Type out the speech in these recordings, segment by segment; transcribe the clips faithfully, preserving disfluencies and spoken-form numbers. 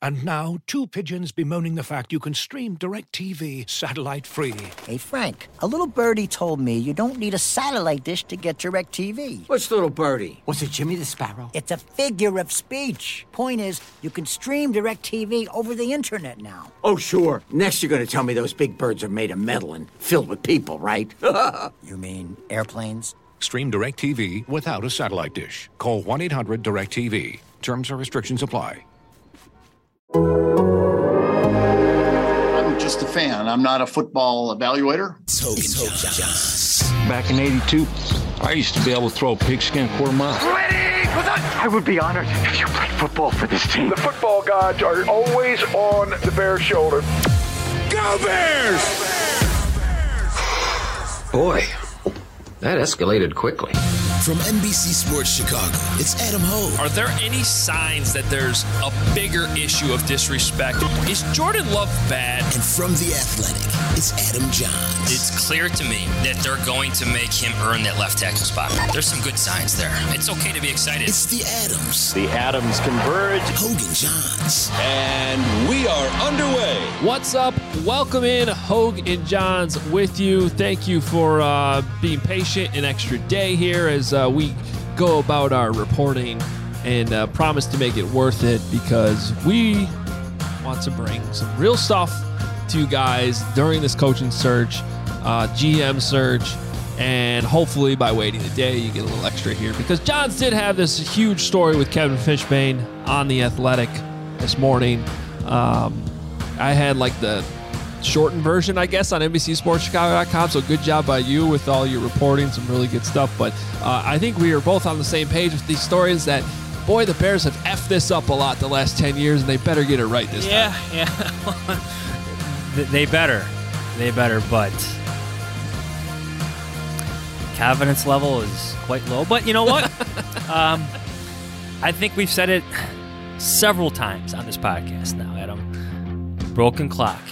And now, two pigeons bemoaning the fact you can stream DirecTV satellite-free. Hey, Frank, a little birdie told me you don't need a satellite dish to get DirecTV. What's little birdie? Was it Jimmy the Sparrow? It's a figure of speech. Point is, you can stream DirecTV over the internet now. Oh, sure. Next you're going to tell me those big birds are made of metal and filled with people, right? You mean airplanes? Stream DirecTV without a satellite dish. Call one eight hundred direct T V. Terms and restrictions apply. I'm just a fan. I'm not a football evaluator. Back in eighty-two, I used to be able to throw a pigskin quarter mile. Ready for that? I would be honored if you played football for this team. The football gods are always on the Bears' shoulder. Go Bears! Boy, that escalated quickly. From N B C Sports Chicago, it's Adam Hogue. Are there any signs that there's a bigger issue of disrespect? Is Jordan Love bad? And from The Athletic, it's Adam Johns. It's clear to me that they're going to make him earn that left tackle spot. There's some good signs there. It's okay to be excited. It's The Adams. The Adams converge. Hogue and Johns. And we are underway. What's up? Welcome in, Hogue and Johns with you. Thank you for uh, being patient an extra day here as uh, we go about our reporting and uh, promise to make it worth it because we want to bring some real stuff to you guys during this coaching search, uh, G M search, and hopefully by waiting a day you get a little extra here because Johns did have this huge story with Kevin Fishbain on The Athletic this morning. Um, I had like the shortened version, I guess, on N B C Sports Chicago dot com. So good job by you with all your reporting. Some really good stuff. But uh, I think we are both on the same page with these stories that, boy, the Bears have effed this up a lot the last ten years, and they better get it right this yeah, time. Yeah, yeah. They better. They better, but confidence level is quite low. But you know what? um, I think we've said it several times on this podcast now, Adam. Broken clock.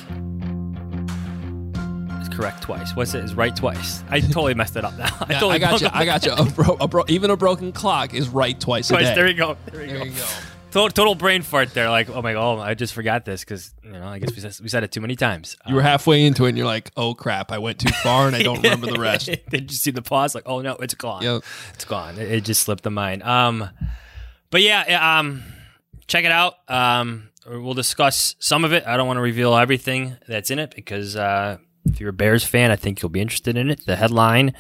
Correct twice. What's it? Is right twice. I totally messed it up now. I, yeah, totally I got you. I got you. A bro, a bro, even a broken clock is right twice, twice a day. There you go. There you there go. You go. Total, total brain fart there. Like, oh my god, I just forgot this because you know I guess we said, we said it too many times. You um, were halfway into it, and you're like, oh crap, I went too far, and I don't remember the rest. Did you see the pause? Like, oh no, it's gone. Yep. It's gone. It, it just slipped the mind. Um, but yeah, um, check it out. Um, we'll discuss some of it. I don't want to reveal everything that's in it because. Uh, If you're a Bears fan, I think you'll be interested in it. The headline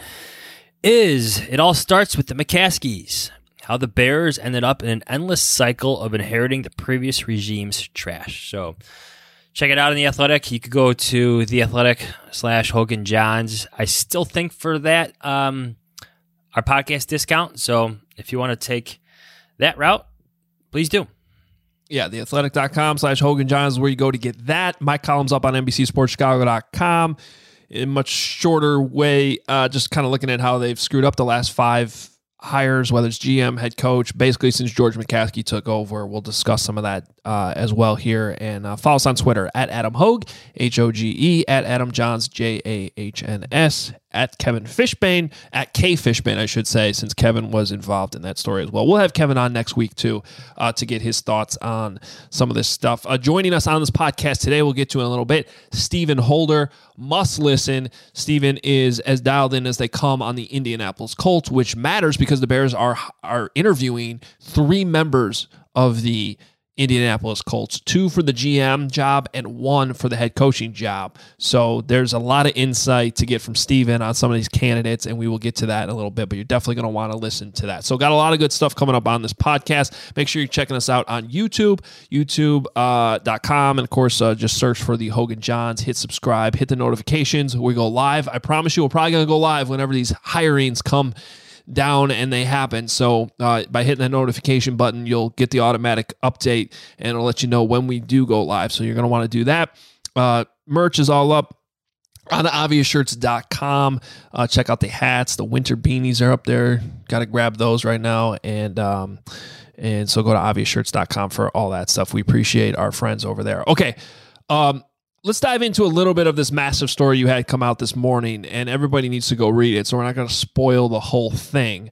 is, it all starts with the McCaskies, how the Bears ended up in an endless cycle of inheriting the previous regime's trash. So check it out in The Athletic. You could go to The Athletic slash Hogue and Johns. I still think for that, um, our podcast discount. So if you want to take that route, please do. Yeah, theathletic.com slash Hogue and Johns is where you go to get that. My column's up on N B C Sports Chicago dot com in a much shorter way, uh, just kind of looking at how they've screwed up the last five hires, whether it's G M, head coach, basically since George McCaskey took over. We'll discuss some of that uh, as well here. And uh, follow us on Twitter at Adam Hogue, H O G E, at Adam Johns, J A H N S, at Kevin Fishbain, at K Fishbain, I should say, since Kevin was involved in that story as well. We'll have Kevin on next week, too, uh, to get his thoughts on some of this stuff. Uh, joining us on this podcast today, we'll get to in a little bit, Stephen Holder. Must listen. Stephen is as dialed in as they come on the Indianapolis Colts, which matters because the Bears are are interviewing three members of the Indianapolis Colts, two for the G M job and one for the head coaching job. So there's a lot of insight to get from Steven on some of these candidates, and we will get to that in a little bit, but you're definitely going to want to listen to that. So got a lot of good stuff coming up on this podcast. Make sure you're checking us out on YouTube, youtube dot com, uh, and of course, uh, just search for the Hogue and Johns, hit subscribe, hit the notifications. We go live. I promise you we're probably going to go live whenever these hirings come down and they happen. So uh, by hitting that notification button, you'll get the automatic update and it'll let you know when we do go live. So you're going to want to do that. Uh, merch is all up on obvious shirts dot com. Uh, check out the hats. The winter beanies are up there. Got to grab those right now. And, um, and so go to obvious shirts dot com for all that stuff. We appreciate our friends over there. Okay. Um, Let's dive into a little bit of this massive story you had come out this morning, and everybody needs to go read it, so we're not going to spoil the whole thing.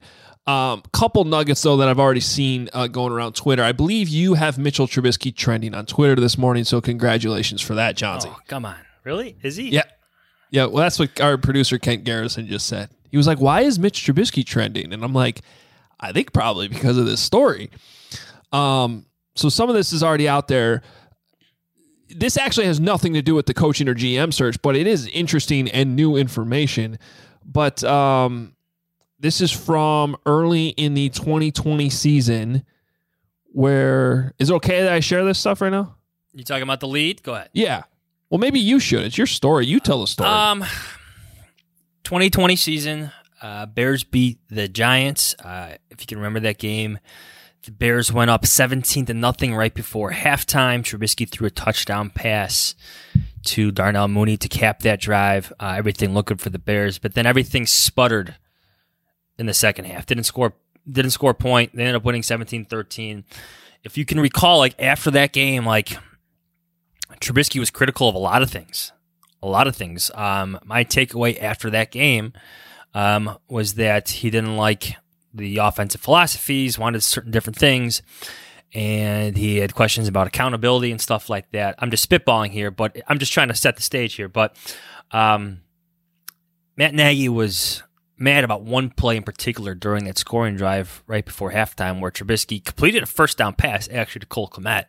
Um, couple nuggets, though, that I've already seen uh, going around Twitter. I believe you have Mitchell Trubisky trending on Twitter this morning, so congratulations for that, Johnsy. Oh, come on. Really? Is he? Yeah. Yeah, well, that's what our producer, Kent Garrison, just said. He was like, why is Mitch Trubisky trending? And I'm like, I think probably because of this story. Um, so some of this is already out there. This actually has nothing to do with the coaching or G M search, but it is interesting and new information. But um, this is from early in the twenty twenty season where, is it okay that I share this stuff right now? You talking about the lead? Go ahead. Yeah. Well, maybe you should. It's your story. You tell the story. Um, twenty twenty season, uh, Bears beat the Giants. Uh, if you can remember that game, the Bears went up seventeen to nothing right before halftime. Trubisky threw a touchdown pass to Darnell Mooney to cap that drive. Uh, everything looked good for the Bears, but then everything sputtered in the second half. Didn't score, didn't score a point. They ended up winning seventeen thirteen. If you can recall, like after that game, like Trubisky was critical of a lot of things. A lot of things. Um, my takeaway after that game um, was that he didn't like the offensive philosophies, wanted certain different things, and he had questions about accountability and stuff like that. I'm just spitballing here, but I'm just trying to set the stage here. But um, Matt Nagy was mad about one play in particular during that scoring drive right before halftime where Trubisky completed a first down pass actually to Cole Kmet,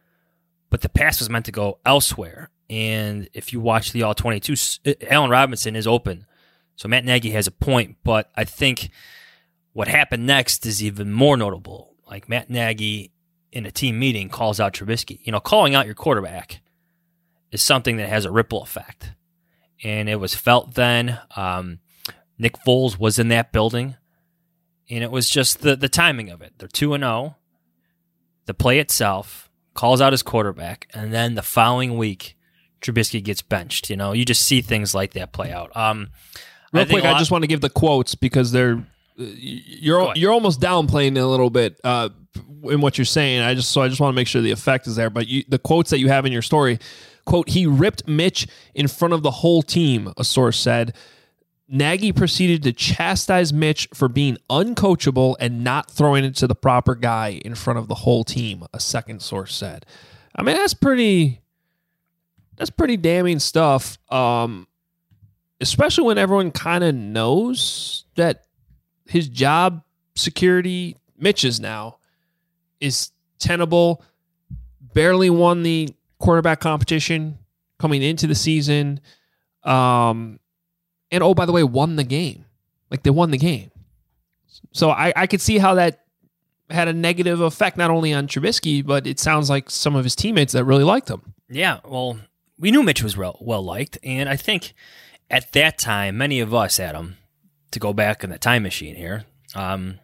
but the pass was meant to go elsewhere. And if you watch the All twenty-two, Allen Robinson is open. So Matt Nagy has a point, but I think what happened next is even more notable. Like Matt Nagy in a team meeting calls out Trubisky. You know, calling out your quarterback is something that has a ripple effect. And it was felt then. Um, Nick Foles was in that building. And it was just the, the timing of it. They're two and oh. The play itself, calls out his quarterback, and then the following week, Trubisky gets benched. You know, you just see things like that play out. Um, Real I think quick, a lot- I just want to give the quotes because they're you're you're almost downplaying it a little bit uh, in what you're saying. I just so I just want to make sure the effect is there. But you, the quotes that you have in your story, quote, he ripped Mitch in front of the whole team, a source said. Nagy proceeded to chastise Mitch for being uncoachable and not throwing it to the proper guy in front of the whole team, a second source said. I mean, that's pretty that's pretty damning stuff. Um, especially when everyone kind of knows that his job security, Mitch's now, is tenable. Barely won the quarterback competition coming into the season. Um, and, oh, by the way, won the game. Like, they won the game. So I, I could see how that had a negative effect not only on Trubisky, but it sounds like some of his teammates that really liked him. Yeah, well, we knew Mitch was well, well liked, and I think at that time, many of us, Adam, to go back in the time machine here, um,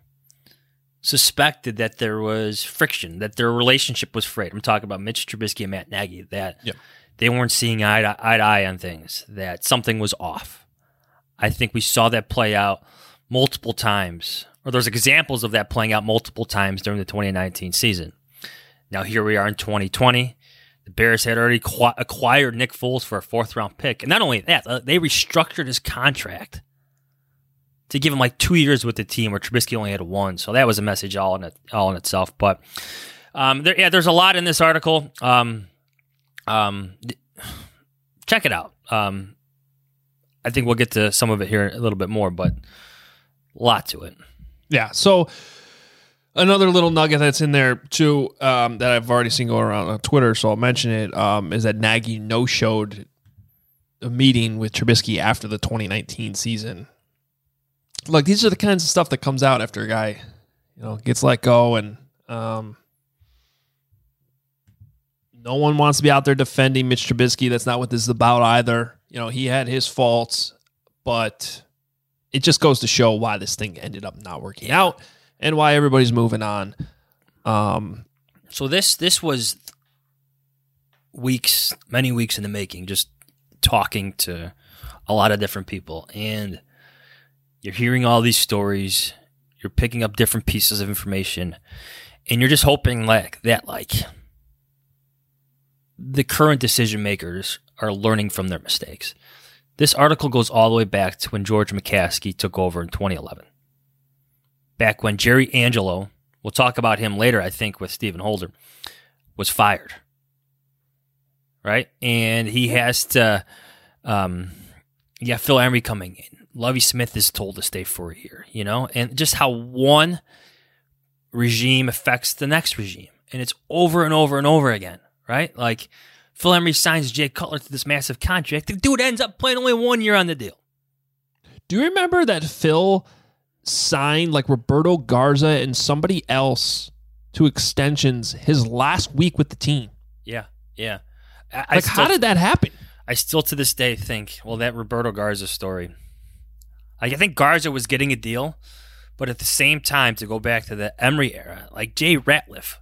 suspected that there was friction, that their relationship was frayed. I'm talking about Mitch Trubisky and Matt Nagy, that yep. they weren't seeing eye to, eye to eye on things, that something was off. I think we saw that play out multiple times, or there's examples of that playing out multiple times during the twenty nineteen season. Now here we are in twenty twenty. The Bears had already qu- acquired Nick Foles for a fourth-round pick. And not only that, uh, they restructured his contract to give him like two years with the team where Trubisky only had one. So that was a message all in it, all in itself. But um, there, yeah, there's a lot in this article. Um, um, check it out. Um, I think we'll get to some of it here a little bit more, but a lot to it. Yeah, so another little nugget that's in there, too, um, that I've already seen going around on Twitter, so I'll mention it, um, is that Nagy no-showed a meeting with Trubisky after the twenty nineteen season. Like, these are the kinds of stuff that comes out after a guy, you know, gets let go, and um, no one wants to be out there defending Mitch Trubisky. That's not what this is about either. You know, he had his faults, but it just goes to show why this thing ended up not working out. And why everybody's moving on. Um, so this this was weeks, many weeks in the making, just talking to a lot of different people. And you're hearing all these stories. You're picking up different pieces of information. And you're just hoping like that, like, the current decision makers are learning from their mistakes. This article goes all the way back to when George McCaskey took over in twenty eleven. back when Jerry Angelo, we'll talk about him later, I think, with Stephen Holder, was fired. Right? And he has to, um, yeah, Phil Emery coming in. Lovie Smith is told to stay for a year, you know? And just how one regime affects the next regime. And it's over and over and over again, right? Like, Phil Emery signs Jay Cutler to this massive contract. The dude ends up playing only one year on the deal. Do you remember that Phil signed like Roberto Garza and somebody else to extensions his last week with the team? Yeah, yeah. I, like, I still, how did that happen? I still to this day think, well, that Roberto Garza story. Like, I think Garza was getting a deal, but at the same time, to go back to the Emery era, like Jay Ratliff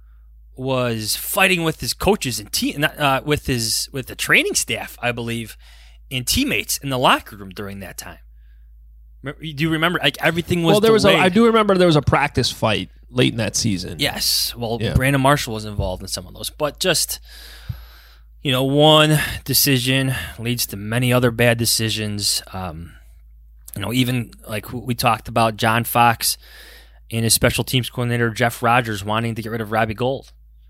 was fighting with his coaches and te- uh, with his with the training staff, I believe, and teammates in the locker room during that time. Do you remember? Like, everything was. Well, there delayed. was. A, I do remember there was a practice fight late in that season. Yes. Well, yeah. Brandon Marshall was involved in some of those, but just, you know, one decision leads to many other bad decisions. Um, you know, even like we talked about John Fox and his special teams coordinator Jeff Rogers wanting to get rid of Robbie Gould,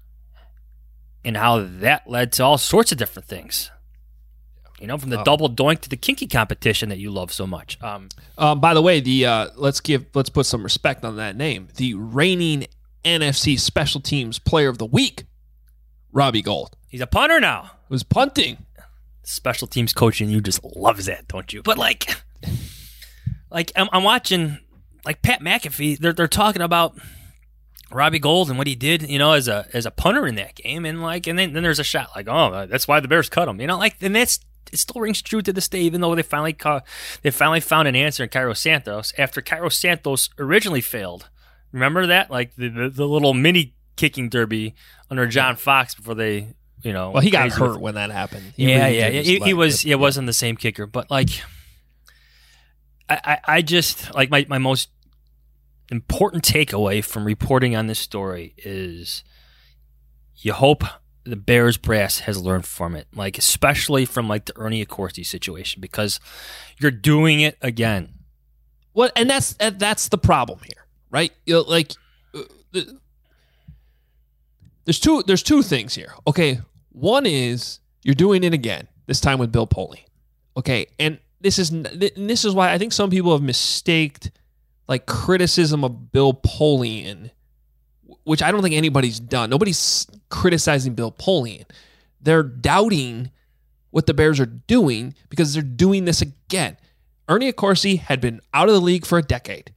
and how that led to all sorts of different things. You know, from the oh. double doink to the kinky competition that you love so much. Um, um, by the way, the uh, let's give let's put some respect on that name. The reigning N F C Special Teams Player of the Week, Robbie Gould. He's a punter now. Was punting. Special teams coaching, you just loves that, don't you? But like, like I'm, I'm watching like Pat McAfee. They're they're talking about Robbie Gould and what he did, you know, as a as a punter in that game, and like, and then, then there's a shot like, oh, that's why the Bears cut him, you know, like, and that's. It still rings true to this day, even though they finally caught, they finally found an answer in Cairo Santos after Cairo Santos originally failed. Remember that, like the the, the little mini kicking derby under John Fox before they, you know. Well, he got hurt with, when that happened. He yeah, really yeah, yeah. He, he was. He yeah. wasn't the same kicker, but like, I, I, I just like my my most important takeaway from reporting on this story is, you hope the Bears brass has learned from it, like especially from like the Ernie Accorsi situation, because you're doing it again. Well, and that's that's the problem here, right? You know, like, uh, there's two there's two things here. Okay, one is you're doing it again, this time with Bill Polian. Okay, and this is and this is why I think some people have mistaked like criticism of Bill Polian, which I don't think anybody's done. Nobody's criticizing Bill Polian. They're doubting what the Bears are doing because they're doing this again. Ernie Accorsi had been out of the league for a decade,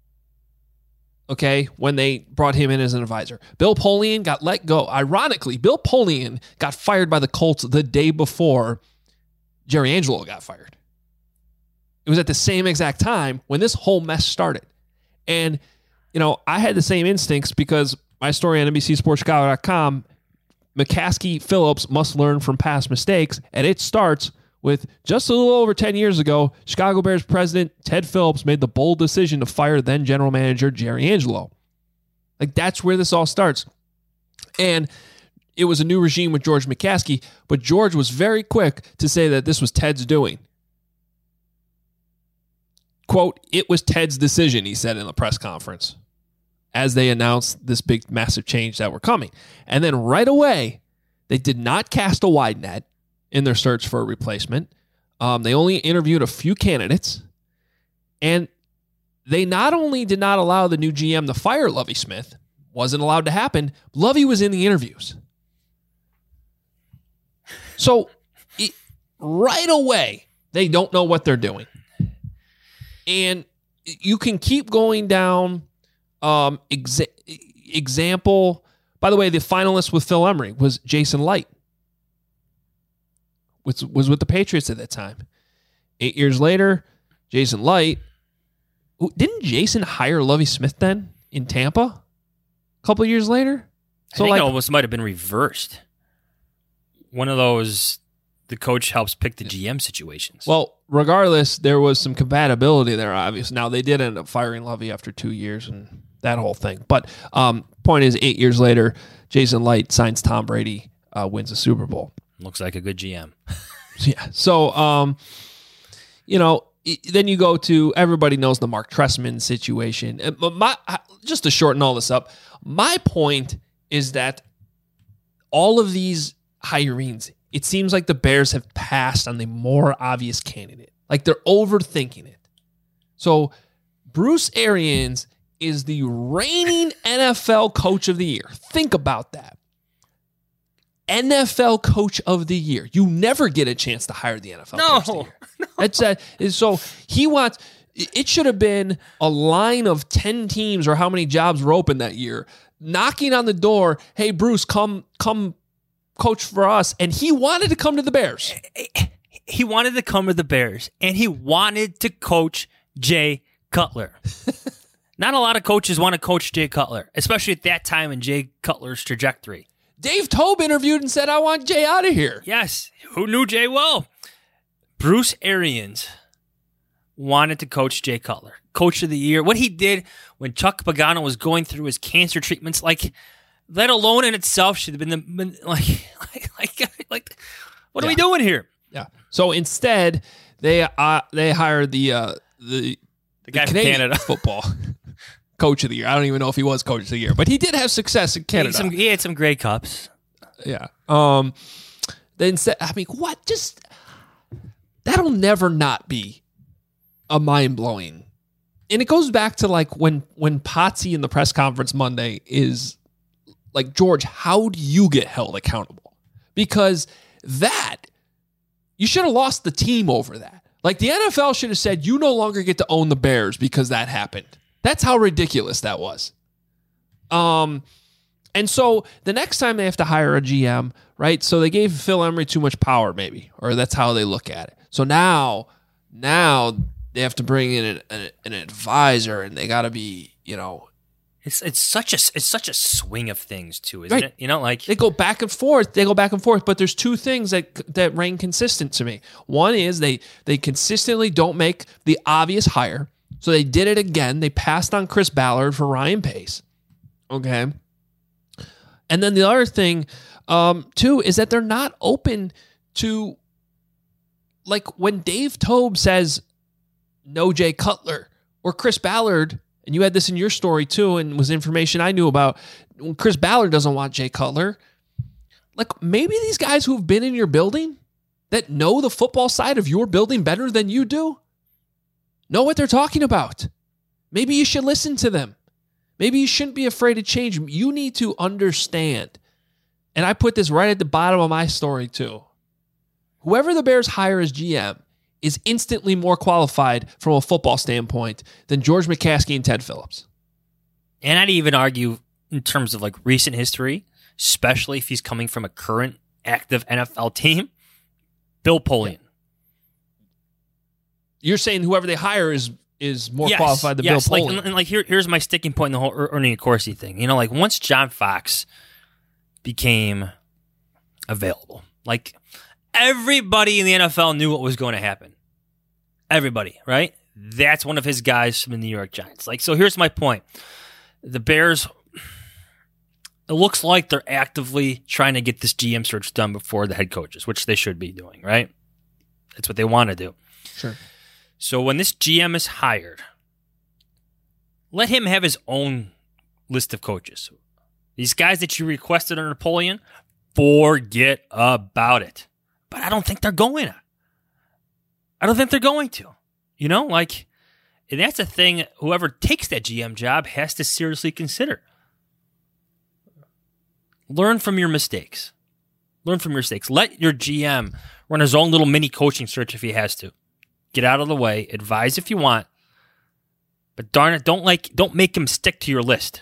okay, when they brought him in as an advisor. Bill Polian got let go. Ironically, Bill Polian got fired by the Colts the day before Jerry Angelo got fired. It was at the same exact time when this whole mess started. And you know, I had the same instincts because my story on N B C Sports Chicago dot com, McCaskey Phillips must learn from past mistakes, and it starts with just a little over ten years ago, Chicago Bears president Ted Phillips made the bold decision to fire then general manager Jerry Angelo. Like, that's where this all starts. And it was a new regime with George McCaskey, but George was very quick to say that this was Ted's doing. Quote, it was Ted's decision, he said in the press conference, as they announced this big, massive change that were coming. And then right away, they did not cast a wide net in their search for a replacement. Um, they only interviewed a few candidates. And they not only did not allow the new G M to fire Lovie Smith, wasn't allowed to happen, Lovie was in the interviews. So it, right away, they don't know what they're doing. And you can keep going down um, exa- example. By the way, the finalist with Phil Emery was Jason Light, which was with the Patriots at that time. Eight years later, Jason Light. Didn't Jason hire Lovie Smith then in Tampa a couple of years later? So I think like, it almost might have been reversed. One of those, the coach helps pick the G M situations. Well, regardless, there was some compatibility there, obviously. Now, they did end up firing Lovie after two years and that whole thing. But um, point is, eight years later, Jason Light signs Tom Brady, uh, wins a Super Bowl. Looks like a good G M. Yeah. So, um, you know, then you go to, everybody knows the Mark Trestman situation. But my, just to shorten all this up, my point is that all of these hirings, it seems like the Bears have passed on the more obvious candidate. Like they're overthinking it. So Bruce Arians is the reigning N F L Coach of the Year. Think about that. N F L Coach of the Year. You never get a chance to hire the N F L no, Coach of the Year. No. That's a, so he wants, it should have been a line of ten teams or how many jobs were open that year, knocking on the door, hey, Bruce, come, come coach for us. And he wanted to come to the Bears. He wanted to come to the Bears, and he wanted to coach Jay Cutler. Not a lot of coaches want to coach Jay Cutler, especially at that time in Jay Cutler's trajectory. Dave Toub interviewed and said, I want Jay out of here. Yes. Who knew Jay well? Bruce Arians wanted to coach Jay Cutler. Coach of the Year. What he did when Chuck Pagano was going through his cancer treatments, like, that alone in itself should have been, the, been like, like, like, like, what yeah. are we doing here? Yeah. So instead, they uh, they hired the uh, the, the guy the from Canada football coach of the year. I don't even know if he was coach of the year, but he did have success in Canada. He had some, he had some Grey Cups. Yeah. Um. Then said, I mean, what? Just that'll never not be a mind blowing. And it goes back to like when when Potsy in the press conference Monday is like, George, how do you get held accountable? Because that. You should have lost the team over that. Like the N F L should have said, you no longer get to own the Bears because that happened. That's how ridiculous that was. Um, and so the next time they have to hire a G M, right? So they gave Phil Emery too much power, maybe, or that's how they look at it. So now, now they have to bring in an, an, an advisor, and they got to be, you know. It's it's such a it's such a swing of things too, isn't right. it? You know, like they go back and forth. They go back and forth. But there's two things that that reign consistent to me. One is they they consistently don't make the obvious hire. So they did it again. They passed on Chris Ballard for Ryan Pace. Okay. And then the other thing, um, too, is that they're not open to, like, when Dave Toub says no Jay Cutler or Chris Ballard. And you had this in your story, too, and was information I knew about. When Chris Ballard doesn't want Jay Cutler, like maybe these guys who've been in your building that know the football side of your building better than you do know what they're talking about. Maybe you should listen to them. Maybe you shouldn't be afraid to change them. You need to understand. And I put this right at the bottom of my story, too. Whoever the Bears hire as G M is instantly more qualified from a football standpoint than George McCaskey and Ted Phillips. And I'd even argue in terms of like recent history, especially if he's coming from a current active N F L team, Bill Polian. Yeah. You're saying whoever they hire is is more yes, qualified than yes. Bill Polian. Polian. Like, and like here, here's my sticking point in the whole Ernie Accorsi thing. You know, like once John Fox became available, like everybody in the N F L knew what was going to happen. Everybody, right? That's one of his guys from the New York Giants. Like, so here's my point. The Bears, it looks like they're actively trying to get this G M search done before the head coaches, which they should be doing, right? That's what they want to do. Sure. So when this G M is hired, let him have his own list of coaches. These guys that you requested under Napoleon, forget about it. But I don't think they're going to. I don't think they're going to. You know, like, and that's a thing whoever takes that G M job has to seriously consider. Learn from your mistakes. Learn from your mistakes. Let your G M run his own little mini coaching search if he has to. Get out of the way. Advise if you want. But darn it, don't like don't make him stick to your list.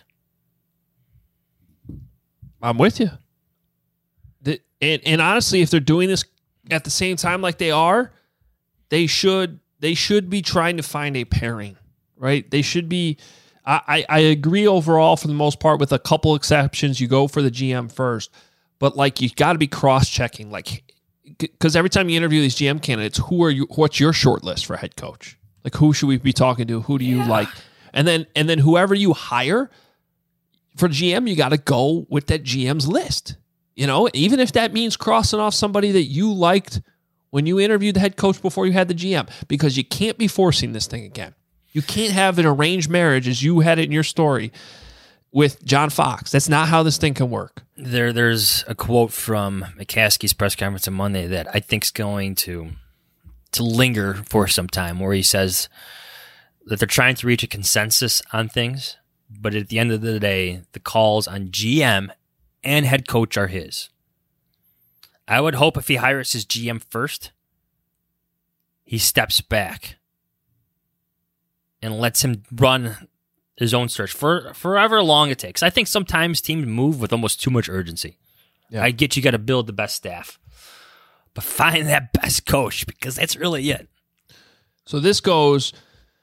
I'm with you. The, and, and honestly, if they're doing this at the same time like they are, they should they should be trying to find a pairing, right? They should be. I, I agree overall for the most part with a couple exceptions. You go for the G M first, but like you got to be cross-checking, like because every time you interview these G M candidates, who are you? What's your short list for head coach? Like who should we be talking to? Who do you yeah. like? And then and then whoever you hire for G M, you got to go with that G M's list. You know, even if that means crossing off somebody that you liked when you interviewed the head coach before you had the G M, because you can't be forcing this thing again. You can't have an arranged marriage as you had it in your story with John Fox. That's not how this thing can work. There, there's a quote from McCaskey's press conference on Monday that I think is going to to linger for some time, where he says that they're trying to reach a consensus on things, but at the end of the day, the calls on G M and head coach are his. I would hope if he hires his G M first, he steps back and lets him run his own search for, for however long it takes. I think sometimes teams move with almost too much urgency. Yeah. I get you got to build the best staff, but find that best coach, because that's really it. So this goes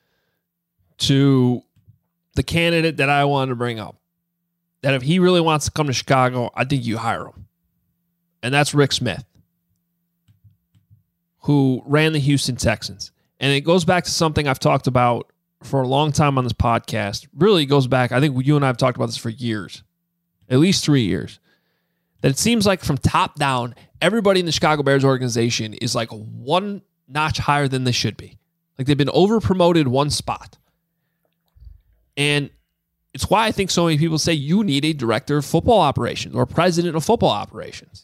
to the candidate that I wanted to bring up, that if he really wants to come to Chicago, I think you hire him. And that's Rick Smith, who ran the Houston Texans. And it goes back to something I've talked about for a long time on this podcast. Really goes back, I think you and I have talked about this for years, at least three years, that it seems like from top down, everybody in the Chicago Bears organization is like one notch higher than they should be. Like they've been over promoted one spot. And it's why I think so many people say you need a director of football operations or president of football operations.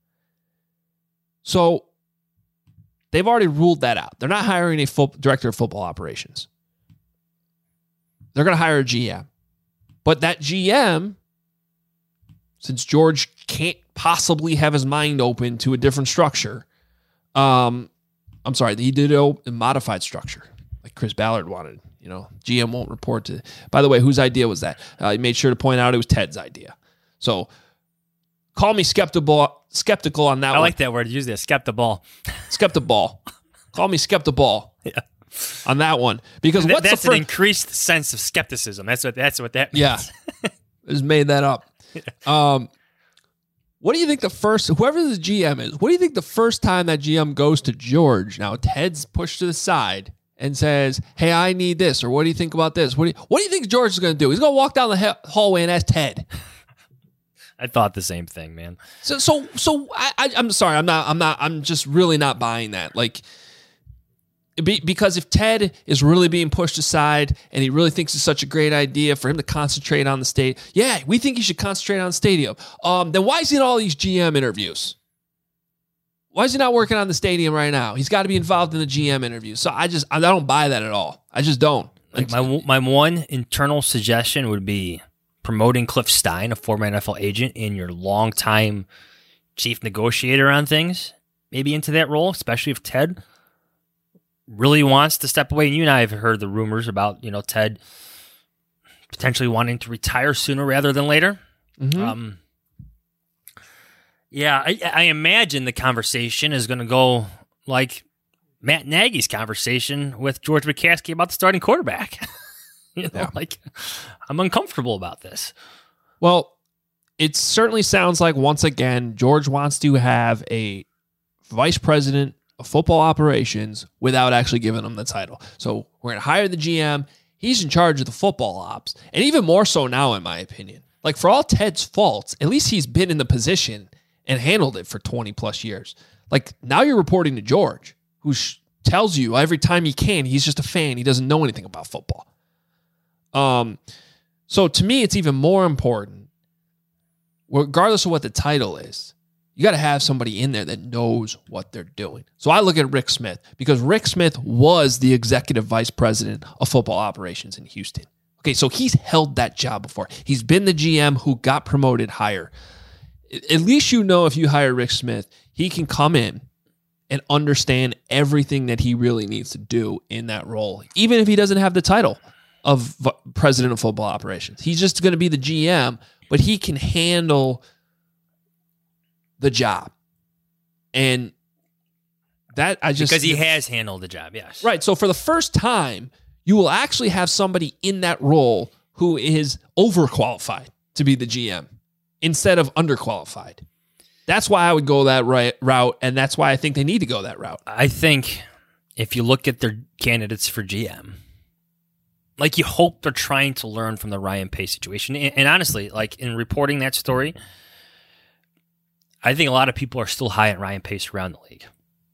So they've already ruled that out. They're not hiring a fo- director of football operations. They're going to hire a G M. But that G M, since George can't possibly have his mind open to a different structure, um, I'm sorry, he did a modified structure, like Chris Ballard wanted. You know, G M won't report to. By the way, whose idea was that? Uh, he made sure to point out it was Ted's idea. So call me skeptical, skeptical on that I one. I like that word. Use that, skeptical. Skeptical. Call me skeptical. Yeah. On that one, because Th- what's that's the first... an increased sense of skepticism. That's what that's what that means. Yeah, just made that up. Um, what do you think the first, whoever the G M is, what do you think the first time that G M goes to George? Now Ted's pushed to the side and says, "Hey, I need this," or "What do you think about this?" What do you, what do you think George is going to do? He's going to walk down the he- hallway and ask Ted. I thought the same thing, man. So, so, so I, I, I'm sorry, I'm not, I'm not, I'm just really not buying that. Like. Be, because if Ted is really being pushed aside and he really thinks it's such a great idea for him to concentrate on the state, yeah, we think he should concentrate on the stadium. Um, then why is he in all these G M interviews? Why is he not working on the stadium right now? He's got to be involved in the G M interviews. So I just I don't buy that at all. I just don't. Like my my one internal suggestion would be promoting Cliff Stein, a former N F L agent, and your longtime chief negotiator on things, maybe into that role, especially if Ted really wants to step away. And you and I have heard the rumors about, you know, Ted potentially wanting to retire sooner rather than later. Mm-hmm. Um, yeah, I, I imagine the conversation is going to go like Matt Nagy's conversation with George McCaskey about the starting quarterback. you know, yeah. like I'm uncomfortable about this. Well, it certainly sounds like once again, George wants to have a vice president of football operations without actually giving him the title. So we're going to hire the G M. He's in charge of the football ops. And even more so now, in my opinion. Like, for all Ted's faults, at least he's been in the position and handled it for twenty plus years. Like, now you're reporting to George, who sh- tells you every time he can, he's just a fan. He doesn't know anything about football. Um, so to me, it's even more important, regardless of what the title is, you got to have somebody in there that knows what they're doing. So I look at Rick Smith, because Rick Smith was the executive vice president of football operations in Houston. Okay, so he's held that job before. He's been the G M who got promoted higher. At least you know if you hire Rick Smith, he can come in and understand everything that he really needs to do in that role, even if he doesn't have the title of v- president of football operations. He's just going to be the G M, but he can handle the job. And that I just... Because he has handled the job, yes. Right. So for the first time, you will actually have somebody in that role who is overqualified to be the G M instead of underqualified. That's why I would go that right route, and that's why I think they need to go that route. I think if you look at their candidates for G M, like you hope they're trying to learn from the Ryan Pace situation. And, and honestly, like in reporting that story, I think a lot of people are still high on Ryan Pace around the league.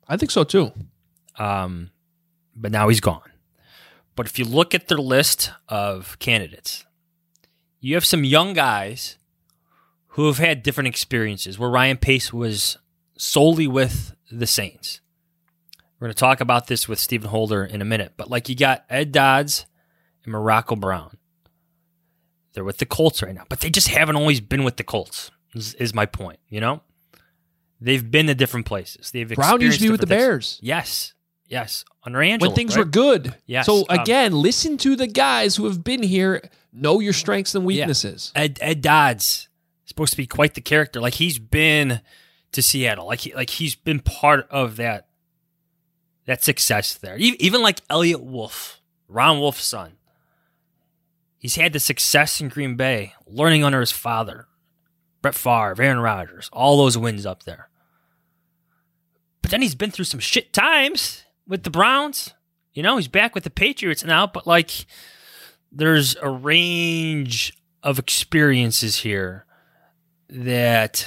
I think so too. Um, but now he's gone. But if you look at their list of candidates, you have some young guys who have had different experiences, where Ryan Pace was solely with the Saints. We're going to talk about this with Stephen Holder in a minute. But like you got Ed Dodds and Morocco Brown. They're with the Colts right now. But they just haven't always been with the Colts, is, is my point, you know? They've been to different places. They've Brown used to be with the things. Bears. Yes. Yes. Under Angelo. When things right? were good. Yes. So Um, again, listen to the guys who have been here, know your strengths and weaknesses. Yeah. Ed, Ed Dodds is supposed to be quite the character. Like he's been to Seattle. Like he, like he's been part of that that success there. Even like Elliott Wolf, Ron Wolf's son. He's had the success in Green Bay, learning under his father, Brett Favre, Aaron Rodgers, all those wins up there. But then he's been through some shit times with the Browns. You know, he's back with the Patriots now, but like there's a range of experiences here that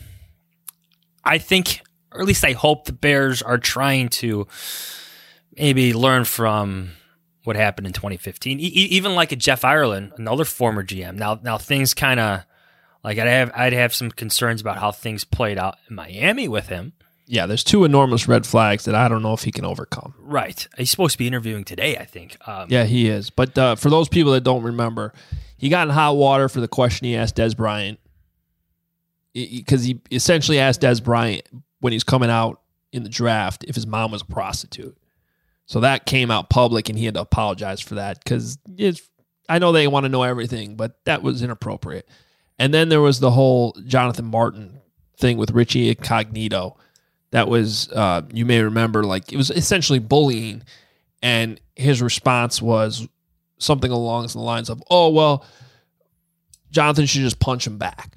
I think, or at least I hope, the Bears are trying to maybe learn from what happened in twenty fifteen. E- even like a Jeff Ireland, another former G M. Now, now things kind of like I'd have I'd have some concerns about how things played out in Miami with him. Yeah, there's two enormous red flags that I don't know if he can overcome. Right, he's supposed to be interviewing today, I think. Um, yeah, he is. But uh, for those people that don't remember, he got in hot water for the question he asked Des Bryant, because he essentially asked Des Bryant when he's coming out in the draft if his mom was a prostitute. So that came out public, and he had to apologize for that because I know they want to know everything, but that was inappropriate. And then there was the whole Jonathan Martin thing with Richie Incognito. That was, uh, you may remember, like it was essentially bullying, and his response was something along the lines of, "Oh well, Jonathan should just punch him back."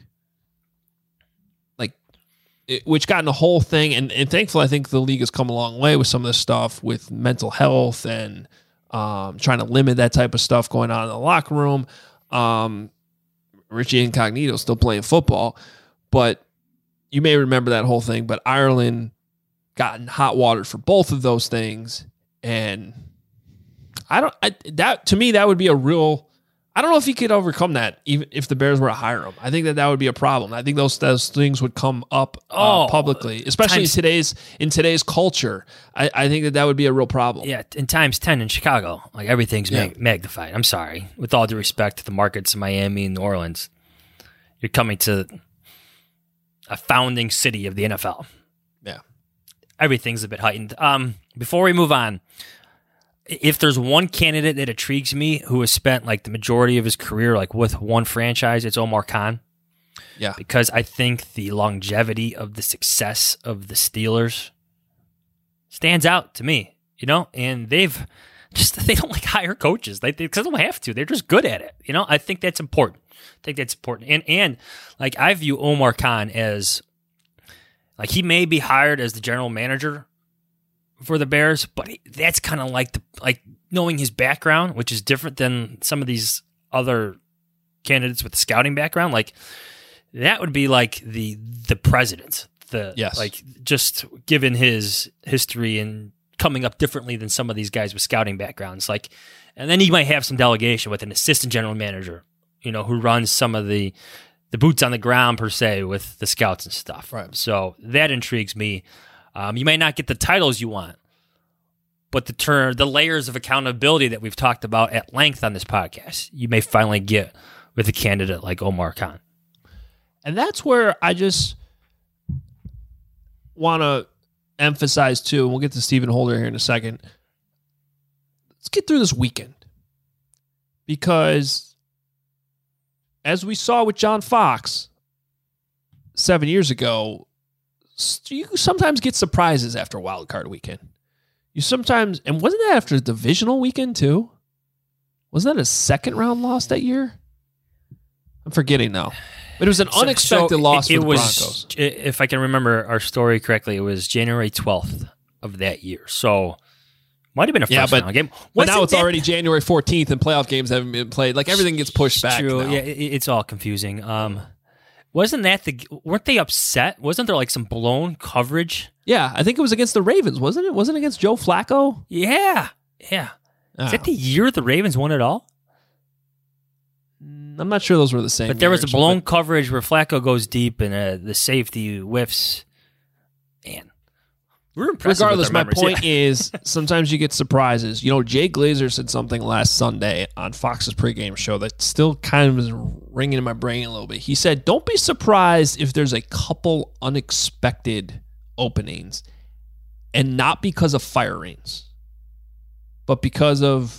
It, which got in the whole thing, and, and thankfully I think the league has come a long way with some of this stuff with mental health and um, trying to limit that type of stuff going on in the locker room. Um, Richie Incognito still playing football, but you may remember that whole thing. But Ireland got in hot water for both of those things, and I don't. I, that to me that would be a real. I don't know if he could overcome that, even if the Bears were to hire him. I think that that would be a problem. I think those, those things would come up uh, oh, publicly, especially times, in today's in today's culture. I, I think that that would be a real problem. Yeah, in times ten in Chicago, like everything's yeah. mag- magnified. I'm sorry, with all due respect to the markets in Miami and New Orleans, you're coming to a founding city of the N F L. Yeah, everything's a bit heightened. Um, before we move on. If there's one candidate that intrigues me who has spent like the majority of his career like with one franchise, it's Omar Khan. Yeah. Because I think the longevity of the success of the Steelers stands out to me, you know, and they've just, they don't like hire coaches. They, they, cause they don't have to. They're just good at it. You know, I think that's important. I think that's important. And, and like I view Omar Khan as like he may be hired as the general manager for the Bears, but that's kind of like the like knowing his background, which is different than some of these other candidates with the scouting background. Like that would be like the the president, the yes. like just given his history and coming up differently than some of these guys with scouting backgrounds. Like, and then he might have some delegation with an assistant general manager, you know, who runs some of the the boots on the ground per se with the scouts and stuff. Right. So that intrigues me. Um, you may not get the titles you want, but the term, the layers of accountability that we've talked about at length on this podcast, you may finally get with a candidate like Omar Khan. And that's where I just want to emphasize too, and we'll get to Stephen Holder here in a second. Let's get through this weekend. Because as we saw with John Fox seven years ago, you sometimes get surprises after Wild Card weekend. You sometimes, and wasn't that after the divisional weekend too? Wasn't that a second round loss that year? I'm forgetting now. But it was an so, unexpected so loss it, it for the was, Broncos. If I can remember our story correctly, it was January twelfth of that year. So might have been a first yeah, but, round game. But now it's that, already January fourteenth and playoff games haven't been played. Like everything gets pushed back. True. Now. Yeah, it, it's all confusing. Um, Wasn't that the? Weren't they upset? Wasn't there like some blown coverage? Yeah, I think it was against the Ravens, wasn't it? Wasn't it against Joe Flacco? Yeah, yeah. Oh. Is that the year the Ravens won it all? I'm not sure those were the same. But there was a years, blown but... coverage where Flacco goes deep and uh, the safety whiffs. Man, we're impressed. Regardless, my memories. point yeah. is sometimes you get surprises. You know, Jay Glazer said something last Sunday on Fox's pregame show that still kind of is ringing in my brain a little bit. He said, don't be surprised if there's a couple unexpected openings, and not because of firings, but because of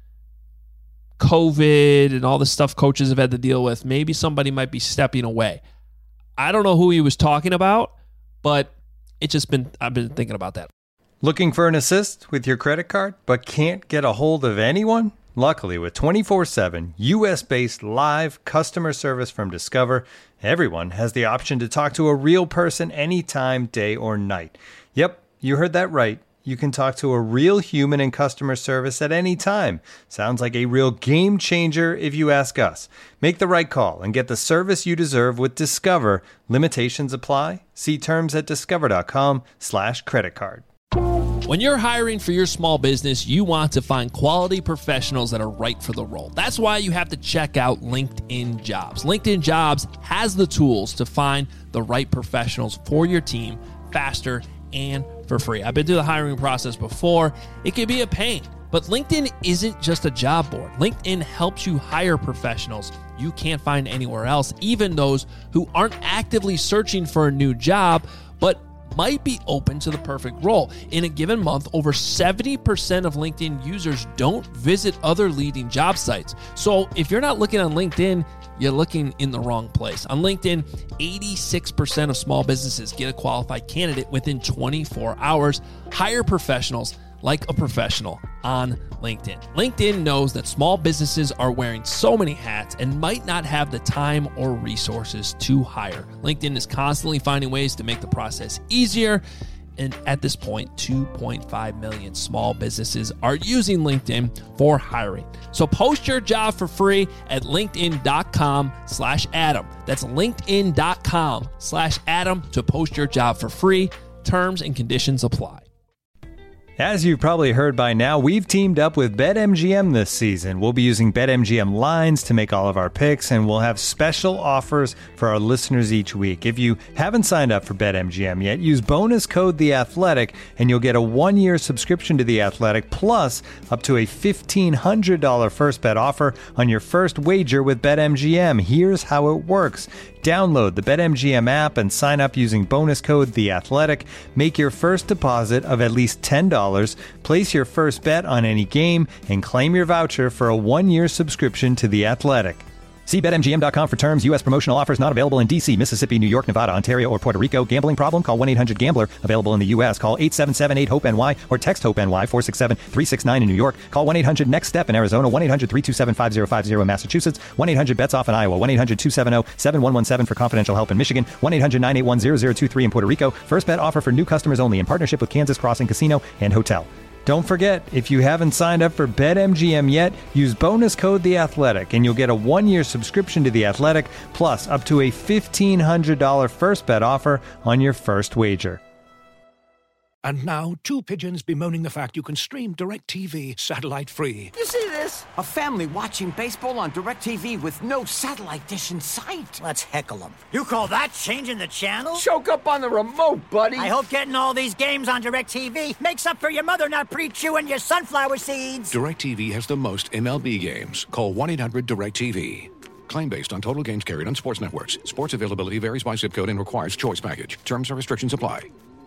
COVID and all the stuff coaches have had to deal with. Maybe somebody might be stepping away. I don't know who he was talking about, but it just been I've been thinking about that. Looking for an assist with your credit card, but can't get a hold of anyone? Luckily, with twenty-four seven U S-based live customer service from Discover, everyone has the option to talk to a real person anytime, day or night. Yep, you heard that right. You can talk to a real human in customer service at any time. Sounds like a real game changer if you ask us. Make the right call and get the service you deserve with Discover. Limitations apply. See terms at discover.com slash credit card. When you're hiring for your small business, you want to find quality professionals that are right for the role. That's why you have to check out LinkedIn Jobs. LinkedIn Jobs has the tools to find the right professionals for your team faster and for free. I've been through the hiring process before. It can be a pain, but LinkedIn isn't just a job board. LinkedIn helps you hire professionals you can't find anywhere else, even those who aren't actively searching for a new job, but might be open to the perfect role. In a given month, over seventy percent of LinkedIn users don't visit other leading job sites. So if you're not looking on LinkedIn, you're looking in the wrong place. On LinkedIn, eighty-six percent of small businesses get a qualified candidate within twenty-four hours. Hire professionals like a professional on LinkedIn. LinkedIn knows that small businesses are wearing so many hats and might not have the time or resources to hire. LinkedIn is constantly finding ways to make the process easier. And at this point, two point five million small businesses are using LinkedIn for hiring. So post your job for free at linkedin.com slash Adam. That's linkedin.com slash Adam to post your job for free. Terms and conditions apply. As you've probably heard by now, we've teamed up with BetMGM this season. We'll be using BetMGM lines to make all of our picks, and we'll have special offers for our listeners each week. If you haven't signed up for BetMGM yet, use bonus code The Athletic, and you'll get a one-year subscription to The Athletic, plus up to a fifteen hundred dollars first bet offer on your first wager with BetMGM. Here's how it works. Download the BetMGM app and sign up using bonus code The Athletic. Make your first deposit of at least ten dollars. Place your first bet on any game and claim your voucher for a one-year subscription to The Athletic. See Bet M G M dot com for terms. U S promotional offers not available in D C, Mississippi, New York, Nevada, Ontario, or Puerto Rico. Gambling problem? Call one eight hundred gambler. Available in the U S. Call eight seven seven eight hope N Y or text HOPE-NY four six seven three six nine in New York. Call one eight hundred next step in Arizona. one eight hundred three two seven five zero five zero in Massachusetts. one eight hundred bets off in Iowa. one eight hundred two seven zero seven one one seven for confidential help in Michigan. one eight hundred nine eight one zero zero two three in Puerto Rico. First bet offer for new customers only in partnership with Kansas Crossing Casino and Hotel. Don't forget, if you haven't signed up for BetMGM yet, use bonus code The Athletic, and you'll get a one-year subscription to The Athletic, plus up to a fifteen hundred dollars first bet offer on your first wager. And now, two pigeons bemoaning the fact you can stream DirecTV satellite-free. You see this? A family watching baseball on DirecTV with no satellite dish in sight. Let's heckle them. You call that changing the channel? Choke up on the remote, buddy. I hope getting all these games on DirecTV makes up for your mother not pre-chewing your sunflower seeds. DirecTV has the most M L B games. Call one eight hundred direct T V. Claim based on total games carried on sports networks. Sports availability varies by zip code and requires choice package. Terms and restrictions apply.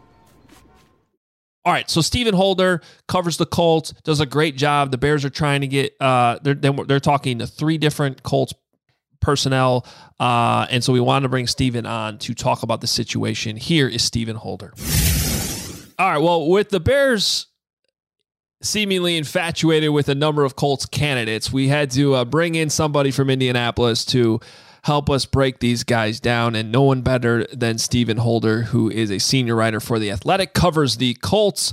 All right, so Stephen Holder covers the Colts, does a great job. The Bears are trying to get, uh, they're, they're talking to three different Colts personnel, uh, and so we wanted to bring Stephen on to talk about the situation. Here is Stephen Holder. All right, well, with the Bears seemingly infatuated with a number of Colts candidates, we had to uh, bring in somebody from Indianapolis to help us break these guys down, and no one better than Stephen Holder, who is a senior writer for The Athletic, covers the Colts.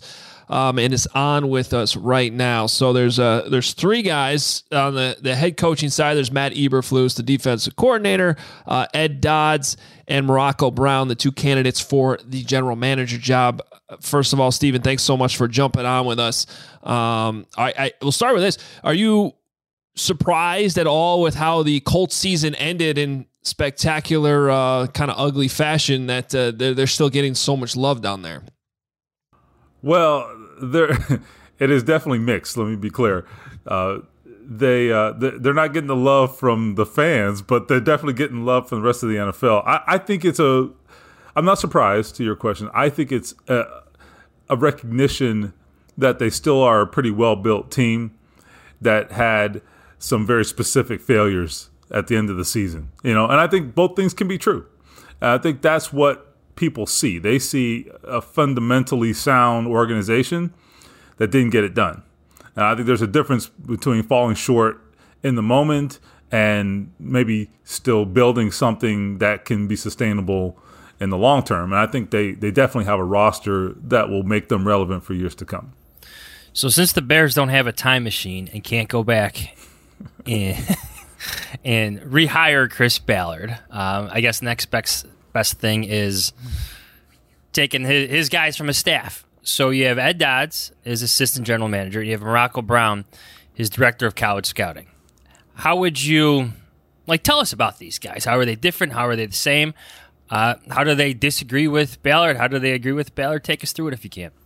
um, and is on with us right now. So there's uh, there's three guys on the, the head coaching side. There's Matt Eberflus, the defensive coordinator, uh, Ed Dodds, and Morocco Brown, the two candidates for the general manager job. First of all, Stephen, thanks so much for jumping on with us. Um, I, I we'll start with this. Are you surprised at all with how the Colts season ended in spectacular, uh, kind of ugly fashion that uh, they're, they're still getting so much love down there? Well, there it is definitely mixed. Let me be clear. Uh, they uh, they're not getting the love from the fans, but they're definitely getting love from the rest of the N F L. I, I think it's a. I'm not surprised to your question. I think it's a, a recognition that they still are a pretty well-built team that had some very specific failures at the end of the season. You know, and I think both things can be true. And I think that's what people see. They see a fundamentally sound organization that didn't get it done. And I think there's a difference between falling short in the moment and maybe still building something that can be sustainable in the long term. And I think they, they definitely have a roster that will make them relevant for years to come. So since the Bears don't have a time machine and can't go back and, and rehire Chris Ballard, um, I guess next best, best thing is taking his, his guys from his staff. So you have Ed Dodds, his assistant general manager. You have Morocco Brown, his director of college scouting. How would you, like, tell us about these guys? How are they different? How are they the same? Uh, how do they disagree with Ballard? How do they agree with Ballard? Take us through it if you can.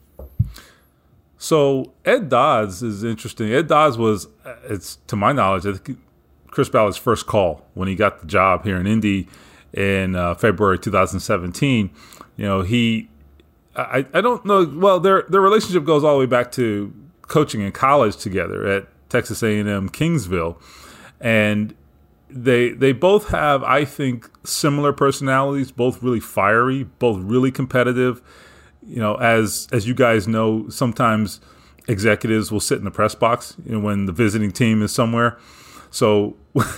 So Ed Dodds is interesting. Ed Dodds was, it's to my knowledge, I think Chris Ballard's first call when he got the job here in Indy in uh, February two thousand seventeen. You know, he, I, I don't know, well, their their relationship goes all the way back to coaching in college together at Texas A and M Kingsville. And they they both have, I think, similar personalities, both really fiery, both really competitive. You know, as as you guys know, sometimes executives will sit in the press box, you know, when the visiting team is somewhere. So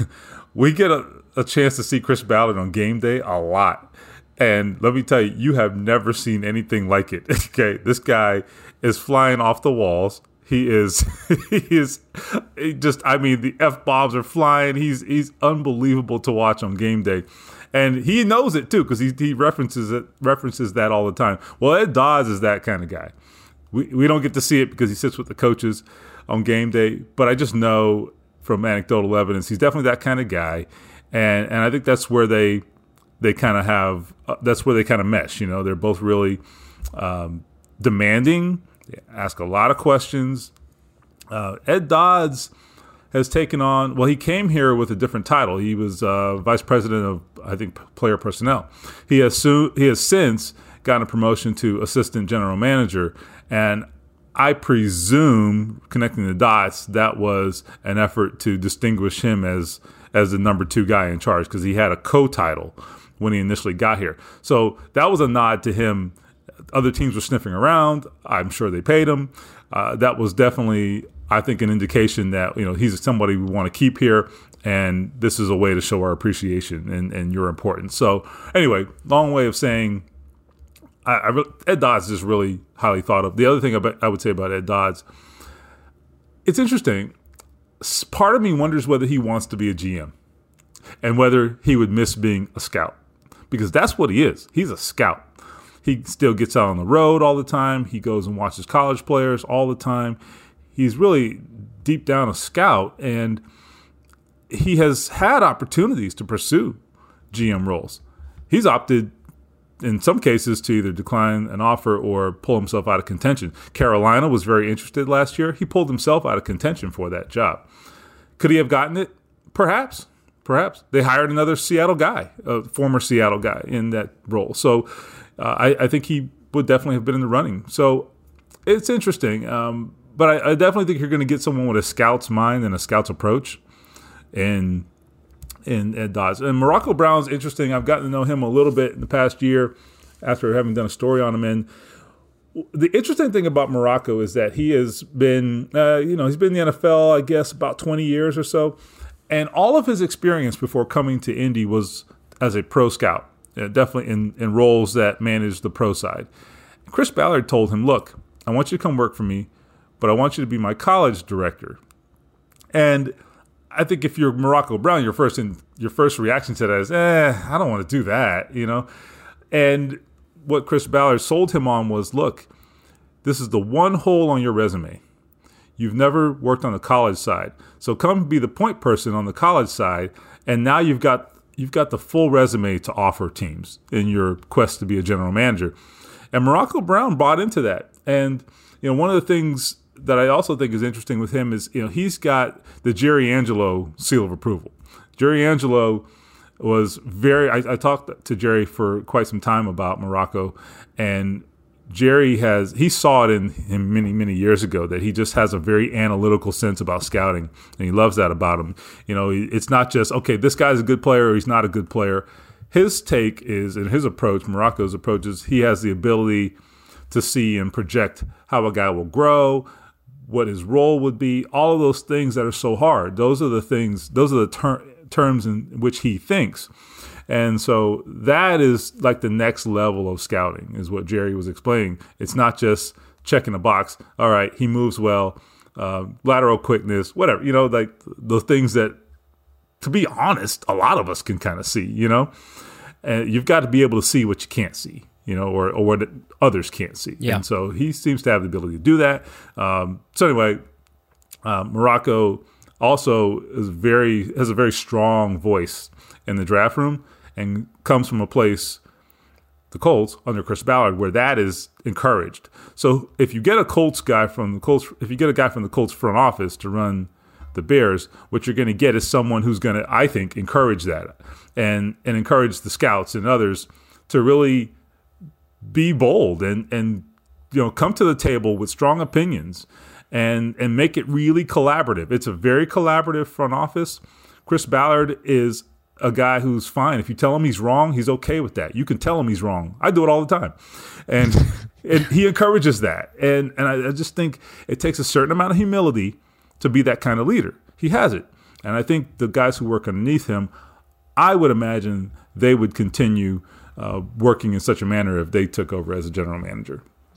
we get a, a chance to see Chris Ballard on game day a lot. And let me tell you, you have never seen anything like it. Okay, this guy is flying off the walls. He is, he is he just, I mean, the F-bombs are flying. He's he's unbelievable to watch on game day. And he knows it, too, because he, he references it, references that all the time. Well, Ed Dodds is that kind of guy. We we don't get to see it because he sits with the coaches on game day. But I just know from anecdotal evidence, he's definitely that kind of guy. And and I think that's where they they kind of have, uh, that's where they kind of mesh. You know, they're both really um, demanding. They ask a lot of questions. Uh, Ed Dodds has taken on, well, he came here with a different title. He was uh, vice president of, I think, player personnel. He has su- he has since gotten a promotion to assistant general manager, and I presume, connecting the dots, that was an effort to distinguish him as as the number two guy in charge, because he had a co-title when he initially got here. So that was a nod to him. Other teams were sniffing around. I'm sure they paid him. Uh, that was definitely, I think, an indication that, you know, he's somebody we want to keep here, and this is a way to show our appreciation and, and your importance. So anyway, long way of saying, I, I re- Ed Dodds is really highly thought of. The other thing I, be, I would say about Ed Dodds, it's interesting. Part of me wonders whether he wants to be a G M and whether he would miss being a scout, because that's what he is. He's a scout. He still gets out on the road all the time. He goes and watches college players all the time. He's really deep down a scout, and he has had opportunities to pursue G M roles. He's opted, in some cases, to either decline an offer or pull himself out of contention. Carolina was very interested last year. He pulled himself out of contention for that job. Could he have gotten it? Perhaps. Perhaps. They hired another Seattle guy, a former Seattle guy, in that role. So uh, I, I think he would definitely have been in the running. So it's interesting. Um, but I, I definitely think you're going to get someone with a scout's mind and a scout's approach in, in Ed Dodds. And Morocco Brown's interesting. I've gotten to know him a little bit in the past year after having done a story on him. And the interesting thing about Morocco is that he has been, uh, you know, he's been in the N F L, I guess, about twenty years or so. And all of his experience before coming to Indy was as a pro scout, uh, definitely in, in roles that managed the pro side. Chris Ballard told him, look, I want you to come work for me, but I want you to be my college director. And I think if you're Morocco Brown, your first in, your first reaction to that is, eh, I don't want to do that, you know? And what Chris Ballard sold him on was, look, this is the one hole on your resume. You've never worked on the college side. So come be the point person on the college side, and now you've got you've got the full resume to offer teams in your quest to be a general manager. And Morocco Brown bought into that. And you know, one of the things that I also think is interesting with him is, you know, he's got the Jerry Angelo seal of approval. Jerry Angelo was very, I, I talked to Jerry for quite some time about Morocco, and Jerry has, he saw it in him many, many years ago that he just has a very analytical sense about scouting, and he loves that about him. You know, it's not just, okay, this guy's a good player or he's not a good player. His take is, and his approach, Morocco's approach is, he has the ability to see and project how a guy will grow, what his role would be, all of those things that are so hard. Those are the things, those are the ter- terms in which he thinks. And so that is like the next level of scouting, is what Jerry was explaining. It's not just checking a box. All right, he moves well, uh, lateral quickness, whatever, you know, like the things that, to be honest, a lot of us can kind of see, you know. And you've got to be able to see what you can't see, you know, or, or what others can't see. Yeah. And so he seems to have the ability to do that. Um, so anyway, uh, Morocco also is very has a very strong voice in the draft room, and comes from a place, the Colts, under Chris Ballard, where that is encouraged. So if you get a Colts guy from the Colts, if you get a guy from the Colts front office to run the Bears, what you're going to get is someone who's going to, I think, encourage that and and encourage the scouts and others to really be bold and and you know come to the table with strong opinions and and make it really collaborative. It's a very collaborative front office. Chris Ballard is a guy who's fine. If you tell him he's wrong, he's okay with that. You can tell him he's wrong. I do it all the time. And, and he encourages that. And and I, I just think it takes a certain amount of humility to be that kind of leader. He has it. And I think the guys who work underneath him, I would imagine they would continue uh, working in such a manner if they took over as a general manager.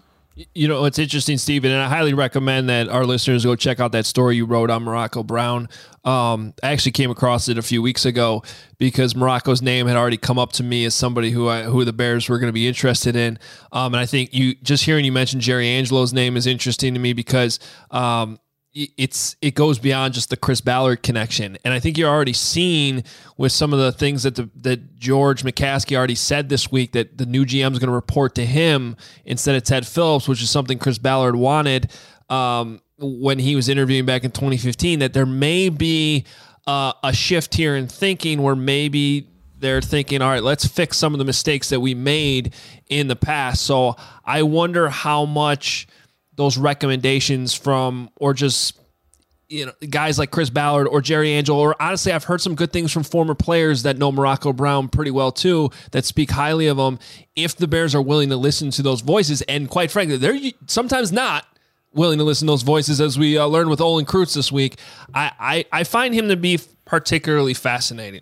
You know, it's interesting, Stephen, and I highly recommend that our listeners go check out that story you wrote on Morocco Brown. Um, I actually came across it a few weeks ago because Morocco's name had already come up to me as somebody who I, who the Bears were going to be interested in. Um, and I think you just hearing you mention Jerry Angelo's name is interesting to me because um, it's it goes beyond just the Chris Ballard connection. And I think you're already seeing with some of the things that the, that George McCaskey already said this week that the new G M is going to report to him instead of Ted Phillips, which is something Chris Ballard wanted um, when he was interviewing back in twenty fifteen, that there may be uh, a shift here in thinking where maybe they're thinking, all right, let's fix some of the mistakes that we made in the past. So I wonder how much those recommendations from, or just, you know, guys like Chris Ballard or Jerry Angelo, or honestly, I've heard some good things from former players that know Morocco Brown pretty well too, that speak highly of him. If the Bears are willing to listen to those voices, and quite frankly, they're sometimes not willing to listen to those voices, as we uh, learned with Olin Kreutz this week, I, I, I find him to be particularly fascinating.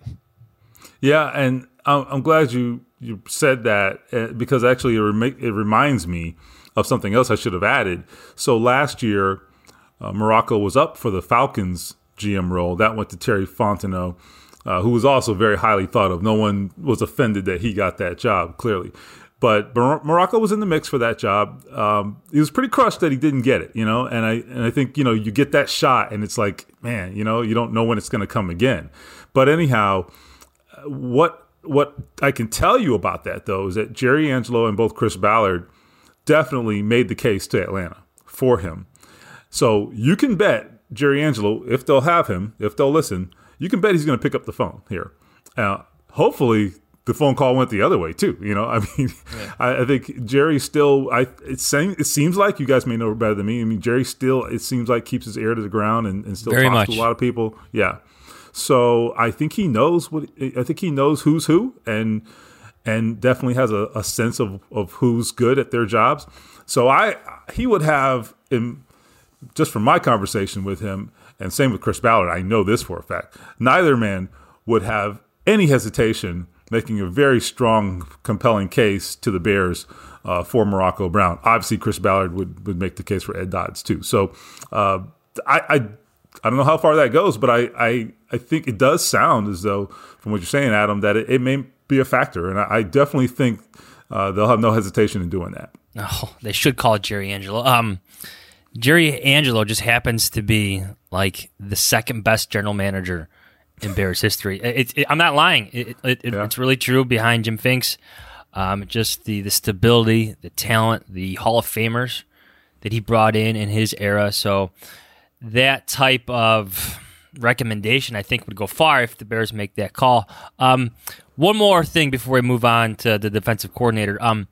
Yeah, and I'm, I'm glad you, you said that uh, because actually it, rem- it reminds me of something else I should have added. So last year, uh, Morocco was up for the Falcons G M role. That went to Terry Fontenot, uh, who was also very highly thought of. No one was offended that he got that job, clearly. But Mor- Morocco was in the mix for that job. Um, he was pretty crushed that he didn't get it, you know. And I and I think, you know, you get that shot and it's like, man, you know, you don't know when it's going to come again. But anyhow, what what I can tell you about that, though, is that Jerry Angelo and both Chris Ballard definitely made the case to Atlanta for him. So you can bet Jerry Angelo, if they'll have him, if they'll listen, you can bet he's going to pick up the phone here. Uh, hopefully the phone call went the other way too. You know, I mean, yeah. I, I think Jerry still, I it's saying, it seems like, you guys may know better than me, I mean, Jerry still, it seems like, keeps his ear to the ground and, and still Very talks much. to a lot of people. Yeah. So I think he knows what, I think he knows who's who, and and definitely has a, a sense of, of who's good at their jobs. So I he would have, in, just from my conversation with him, and same with Chris Ballard, I know this for a fact, neither man would have any hesitation making a very strong, compelling case to the Bears uh, for Morocco Brown. Obviously, Chris Ballard would, would make the case for Ed Dodds too. So uh, I, I I don't know how far that goes, but I, I, I think it does sound as though, from what you're saying, Adam, that it, it may be a factor. And I, I definitely think uh, they'll have no hesitation in doing that. Oh, they should call it Jerry Angelo. Um, Jerry Angelo just happens to be like the second best general manager in Bears history. It, it, I'm not lying. It, it, it, yeah. It's really true behind Jim Finks. Um, just the, the stability, the talent, the Hall of Famers that he brought in in his era. So that type of recommendation, I think, would go far if the Bears make that call. Um, one more thing before we move on to the defensive coordinator. Um,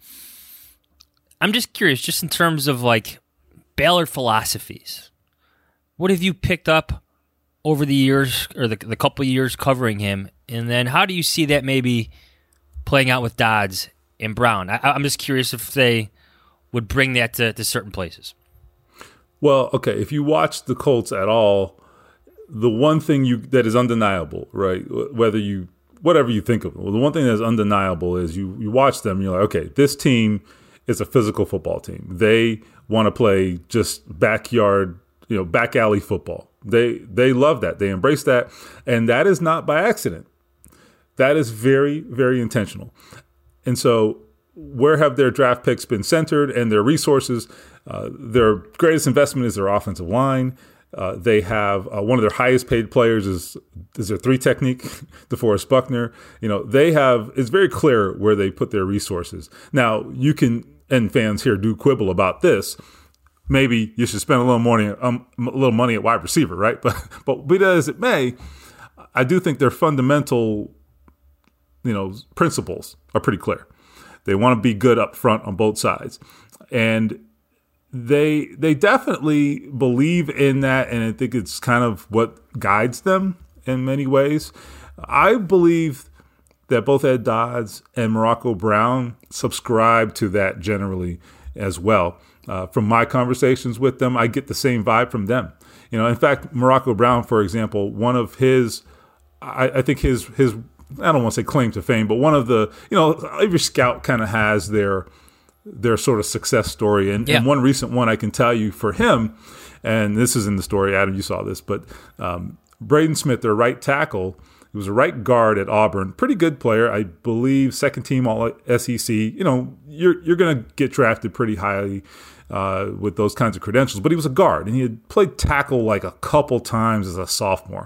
I'm just curious, just in terms of like Ballard philosophies, what have you picked up over the years or the, the couple of years covering him? And then how do you see that maybe playing out with Dodds and Brown? I, I'm just curious if they would bring that to, to certain places. Well, okay, if you watch the Colts at all, the one thing you that is undeniable, right, whether you, whatever you think of it, well, the one thing that's undeniable is you, you watch them and you're like, okay, this team is a physical football team. They want to play just backyard, you know, back alley football. They they love that. They embrace that. And that is not by accident. That is very, very intentional. And so where have their draft picks been centered and their resources? Uh, their greatest investment is their offensive line. Uh, they have uh, one of their highest paid players is is their three technique, DeForest Buckner. You know, they have, it's very clear where they put their resources. Now, you can, and fans here do quibble about this. Maybe you should spend a little money, um, a little money at wide receiver, right? But but be that as it may, I do think their fundamental, you know, principles are pretty clear. They want to be good up front on both sides, and they they definitely believe in that, and I think it's kind of what guides them in many ways. I believe that both Ed Dodds and Morocco Brown subscribe to that generally as well. Uh, from my conversations with them, I get the same vibe from them. You know, in fact, Morocco Brown, for example, one of his, I, I think his his, I don't want to say claim to fame, but one of the, you know, every scout kind of has their their sort of success story. And, yeah. and one recent one I can tell you for him, and this is in the story, Adam, you saw this, but um, Braden Smith, their right tackle, he was a right guard at Auburn, pretty good player, I believe, second team all S E C. You know, you're you're going to get drafted pretty highly uh, with those kinds of credentials. But he was a guard, and he had played tackle like a couple times as a sophomore.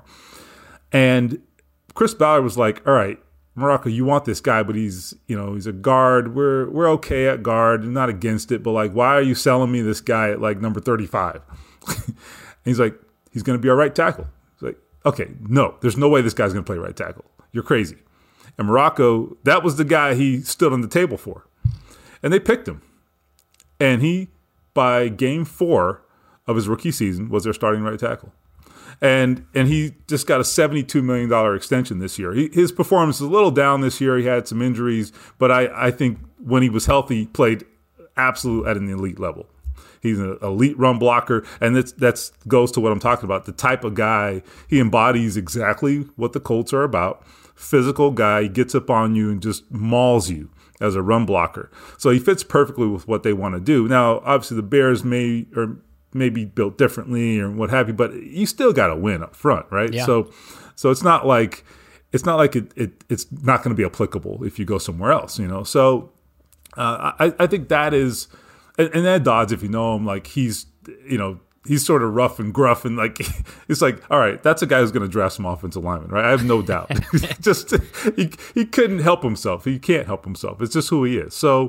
And Chris Ballard was like, all right, Morocco, you want this guy, but he's, you know, he's a guard. We're we're okay at guard. I'm not against it, but like, why are you selling me this guy at like number thirty-five? And he's like, he's going to be our right tackle. He's like, okay, no, there's no way this guy's going to play right tackle. You're crazy. And Morocco, that was the guy he stood on the table for. And they picked him. And he, by game four of his rookie season, was their starting right tackle. And and he just got a seventy-two million dollars extension this year. He, his performance is a little down this year. He had some injuries. But I, I think when he was healthy, played absolute at an elite level. He's an elite run blocker, and that's that's goes to what I'm talking about. The type of guy, he embodies exactly what the Colts are about. Physical guy, he gets up on you and just mauls you as a run blocker. So he fits perfectly with what they want to do. Now, obviously, the Bears may or may be built differently or what have you, but you still got to win up front, right? Yeah. So, so it's not like it's not like it, it it's not going to be applicable if you go somewhere else, you know. So, uh, I I think that is. And, and Ed Dodds, if you know him, like he's, you know, he's sort of rough and gruff, and like it's like, all right, that's a guy who's going to draft some offensive linemen, right? I have no doubt. Just he he couldn't help himself. He can't help himself. It's just who he is. So,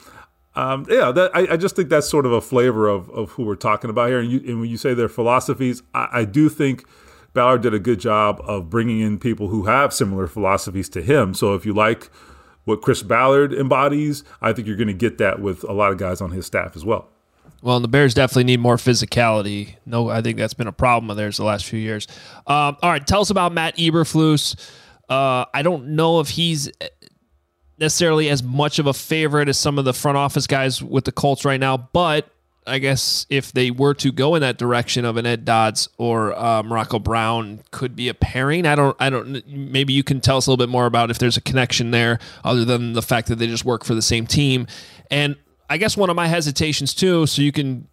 um, yeah, that I, I just think that's sort of a flavor of of who we're talking about here. And, you, and when you say their philosophies, I, I do think Ballard did a good job of bringing in people who have similar philosophies to him. So if you like what Chris Ballard embodies, I think you're going to get that with a lot of guys on his staff as well. Well, and the Bears definitely need more physicality. No, I think that's been a problem of theirs the last few years. Um, all right, tell us about Matt Eberflus. Uh, I don't know if he's necessarily as much of a favorite as some of the front office guys with the Colts right now, but I guess if they were to go in that direction of an Ed Dodds or uh, Morocco Brown, could be a pairing. I don't, I don't. Maybe you can tell us a little bit more about if there's a connection there, other than the fact that they just work for the same team. And I guess one of my hesitations too, so you can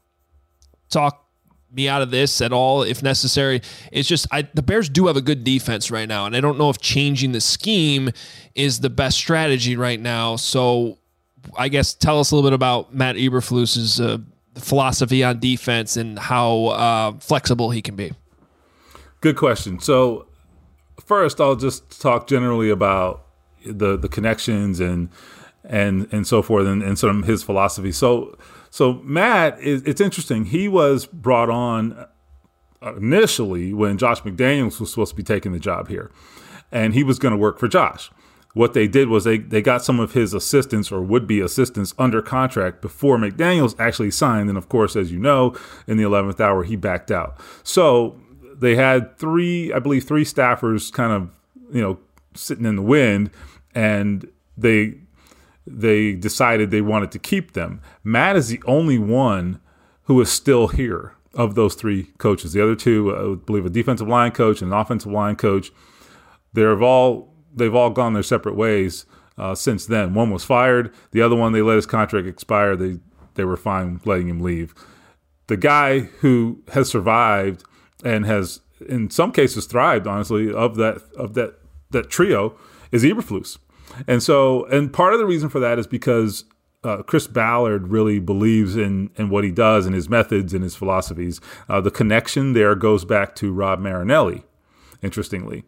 talk me out of this at all if necessary, it's just I, the Bears do have a good defense right now, and I don't know if changing the scheme is the best strategy right now. So I guess tell us a little bit about Matt Eberflus's uh, philosophy on defense and how uh, flexible he can be. Good question. So first, I'll just talk generally about the the connections and and and so forth, and, and sort of his philosophy. So. So Matt, is, it's interesting. He was brought on initially when Josh McDaniels was supposed to be taking the job here, and he was going to work for Josh. What they did was they, they got some of his assistants or would-be assistants under contract before McDaniels actually signed. And, of course, as you know, in the eleventh hour, he backed out. So they had three, I believe, three staffers kind of, you know, sitting in the wind, and they – they decided they wanted to keep them. Matt is the only one who is still here of those three coaches. The other two, I believe, a defensive line coach and an offensive line coach, they've all they've all gone their separate ways uh, since then. One was fired. The other one, they let his contract expire. They they were fine letting him leave. The guy who has survived and has, in some cases, thrived, honestly, of that of that that trio is Eberflus. And so, and part of the reason for that is because uh, Chris Ballard really believes in in what he does and his methods and his philosophies. Uh, the connection there goes back to Rob Marinelli, interestingly.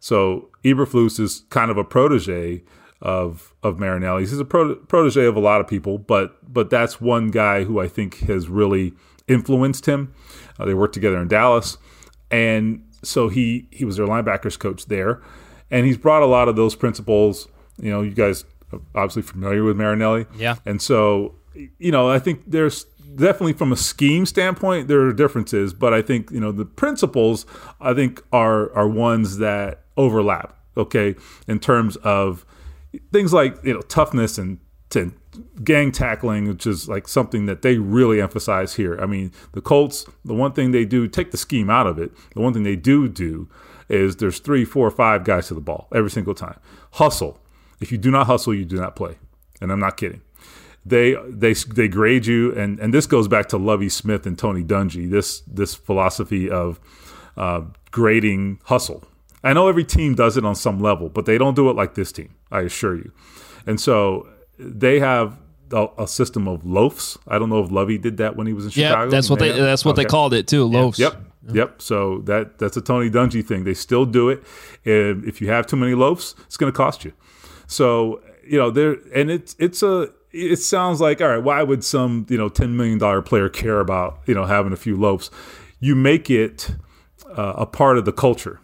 So Eberflus is kind of a protege of of Marinelli. He's a pro- protege of a lot of people, but but that's one guy who I think has really influenced him. Uh, they worked together in Dallas, and so he he was their linebackers coach there, and he's brought a lot of those principles. You know, you guys are obviously familiar with Marinelli. Yeah. And so, you know, I think there's definitely from a scheme standpoint, there are differences, but I think, you know, the principles, I think, are are ones that overlap, okay, in terms of things like, you know, toughness and to gang tackling, which is like something that they really emphasize here. I mean, the Colts, the one thing they do, take the scheme out of it, the one thing they do do is there's three, four, five guys to the ball every single time. Hustle. If you do not hustle, you do not play. And I'm not kidding. They they they grade you, and, and this goes back to Lovie Smith and Tony Dungy, this this philosophy of uh, grading hustle. I know every team does it on some level, but they don't do it like this team, I assure you. And so they have a, a system of loafs. I don't know if Lovie did that when he was in yeah, Chicago. Yeah, that's what they, they that's what okay. they called it too, loafs. Yep. Yep. So that that's a Tony Dungy thing. They still do it. And if you have too many loafs, it's going to cost you. So, you know, there, and it's, it's a, it sounds like, all right, why would some, you know, ten million dollars player care about, you know, having a few loafs? You make it uh, a part of the culture,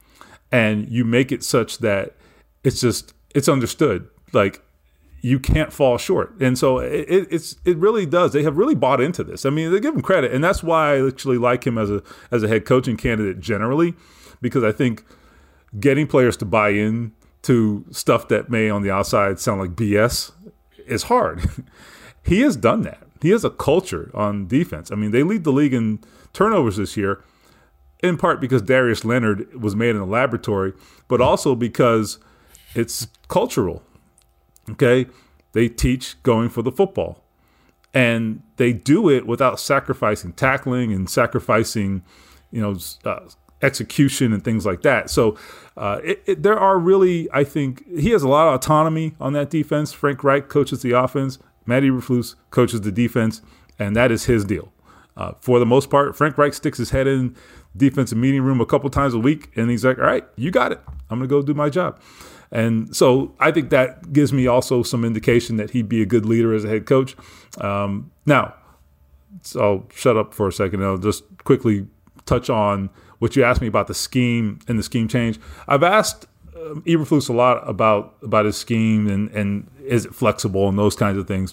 and you make it such that it's just, it's understood. Like, you can't fall short. And so it, it's, it really does. They have really bought into this. I mean, they give him credit. And that's why I actually like him as a, as a head coaching candidate generally, because I think getting players to buy in to stuff that may on the outside sound like B S is hard. He has done that. He has a culture on defense. I mean, they lead the league in turnovers this year, in part because Darius Leonard was made in a laboratory, but also because it's cultural. Okay? They teach going for the football. And they do it without sacrificing tackling and sacrificing, you know, uh, execution and things like that. So uh, it, it, there are really, I think, he has a lot of autonomy on that defense. Frank Reich coaches the offense. Matt Eberflus coaches the defense, and that is his deal. Uh, for the most part, Frank Reich sticks his head in the defensive meeting room a couple times a week, and he's like, all right, you got it. I'm going to go do my job. And so I think that gives me also some indication that he'd be a good leader as a head coach. Um, now, so I'll shut up for a second, and I'll just quickly touch on what you asked me about the scheme and the scheme change. I've asked um, Eberflus a lot about about his scheme and, and is it flexible and those kinds of things.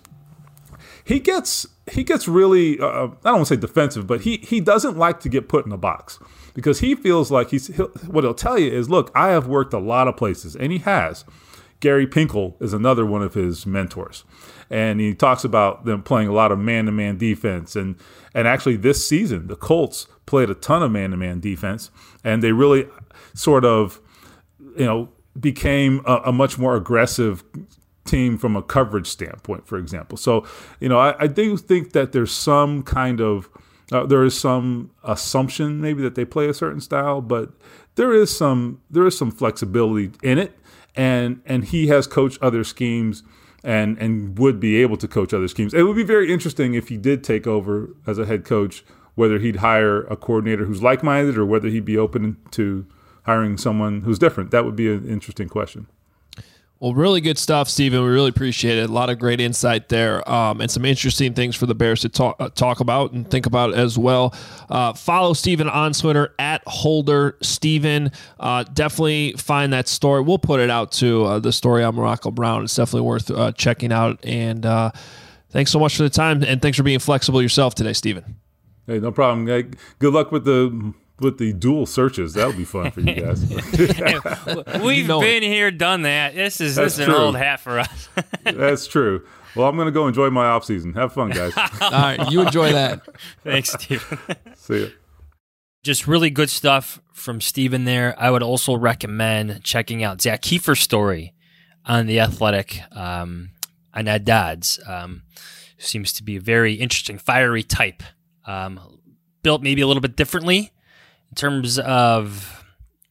He gets he gets really uh, I don't want to say defensive, but he he doesn't like to get put in a box because he feels like he's he'll, what he'll tell you is, look, I have worked a lot of places, and he has. Gary Pinkel is another one of his mentors, and he talks about them playing a lot of man-to-man defense, and and actually this season the Colts played a ton of man-to-man defense, and they really sort of, you know, became a, a much more aggressive team from a coverage standpoint, for example. So, you know, I, I do think that there's some kind of uh, there is some assumption maybe that they play a certain style, but there is some there is some flexibility in it, and and he has coached other schemes and and would be able to coach other schemes. It would be very interesting if he did take over as a head coach, whether he'd hire a coordinator who's like-minded or whether he'd be open to hiring someone who's different. That would be an interesting question. Well, really good stuff, Stephen. We really appreciate it. A lot of great insight there, um, and some interesting things for the Bears to talk uh, talk about and think about as well. Uh, follow Stephen on Twitter at Holder Stephen. Uh, definitely find that story. We'll put it out too. Uh, the story on Morocco Brown. It's definitely worth uh, checking out. And uh, thanks so much for the time, and thanks for being flexible yourself today, Stephen. Hey, no problem. Hey, good luck with the. With the dual searches, that'll be fun for you guys. We've you know been it. here, done that. This is That's this is an true. old hat for us. That's true. Well, I'm going to go enjoy my off season. Have fun, guys. All right, you enjoy that. Thanks, Stephen. See ya. Just really good stuff from Stephen there. I would also recommend checking out Zach Kiefer's story on The Athletic um, on Ed Dodds. Um, seems to be a very interesting, fiery type. Um, built maybe a little bit differently in terms of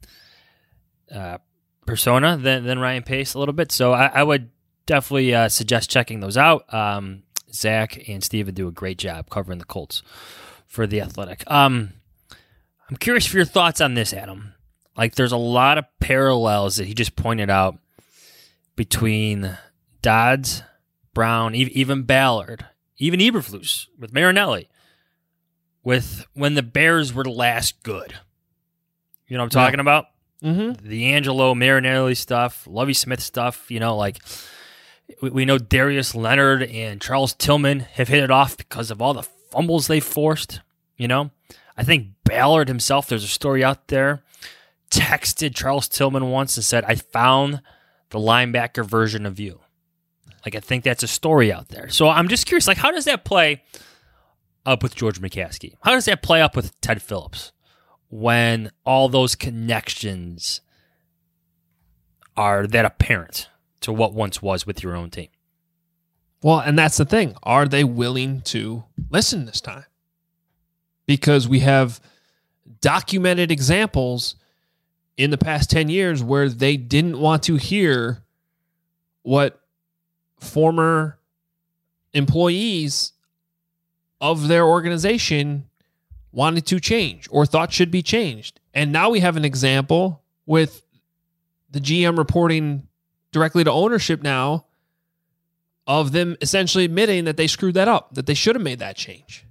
uh, persona than, than Ryan Pace a little bit. So I, I would definitely uh, suggest checking those out. Um, Zach and Steven do a great job covering the Colts for The Athletic. Um, I'm curious for your thoughts on this, Adam. Like, there's a lot of parallels that he just pointed out between Dodds, Brown, even Ballard, even Eberflus with Marinelli, with when the Bears were last good. You know what I'm talking yeah. about? Mm-hmm. The Angelo Marinelli stuff, Lovie Smith stuff, you know, like we, we know Darius Leonard and Charles Tillman have hit it off because of all the fumbles they forced, you know? I think Ballard himself, there's a story out there, texted Charles Tillman once and said, I found the linebacker version of you. Like, I think that's a story out there. So I'm just curious, like, how does that play up with George McCaskey? How does that play up with Ted Phillips when all those connections are that apparent to what once was with your own team? Well, and that's the thing. Are they willing to listen this time? Because we have documented examples in the past ten years where they didn't want to hear what former employees of their organization wanted to change or thought should be changed. And now we have an example with the G M reporting directly to ownership now of them essentially admitting that they screwed that up, that they should have made that change.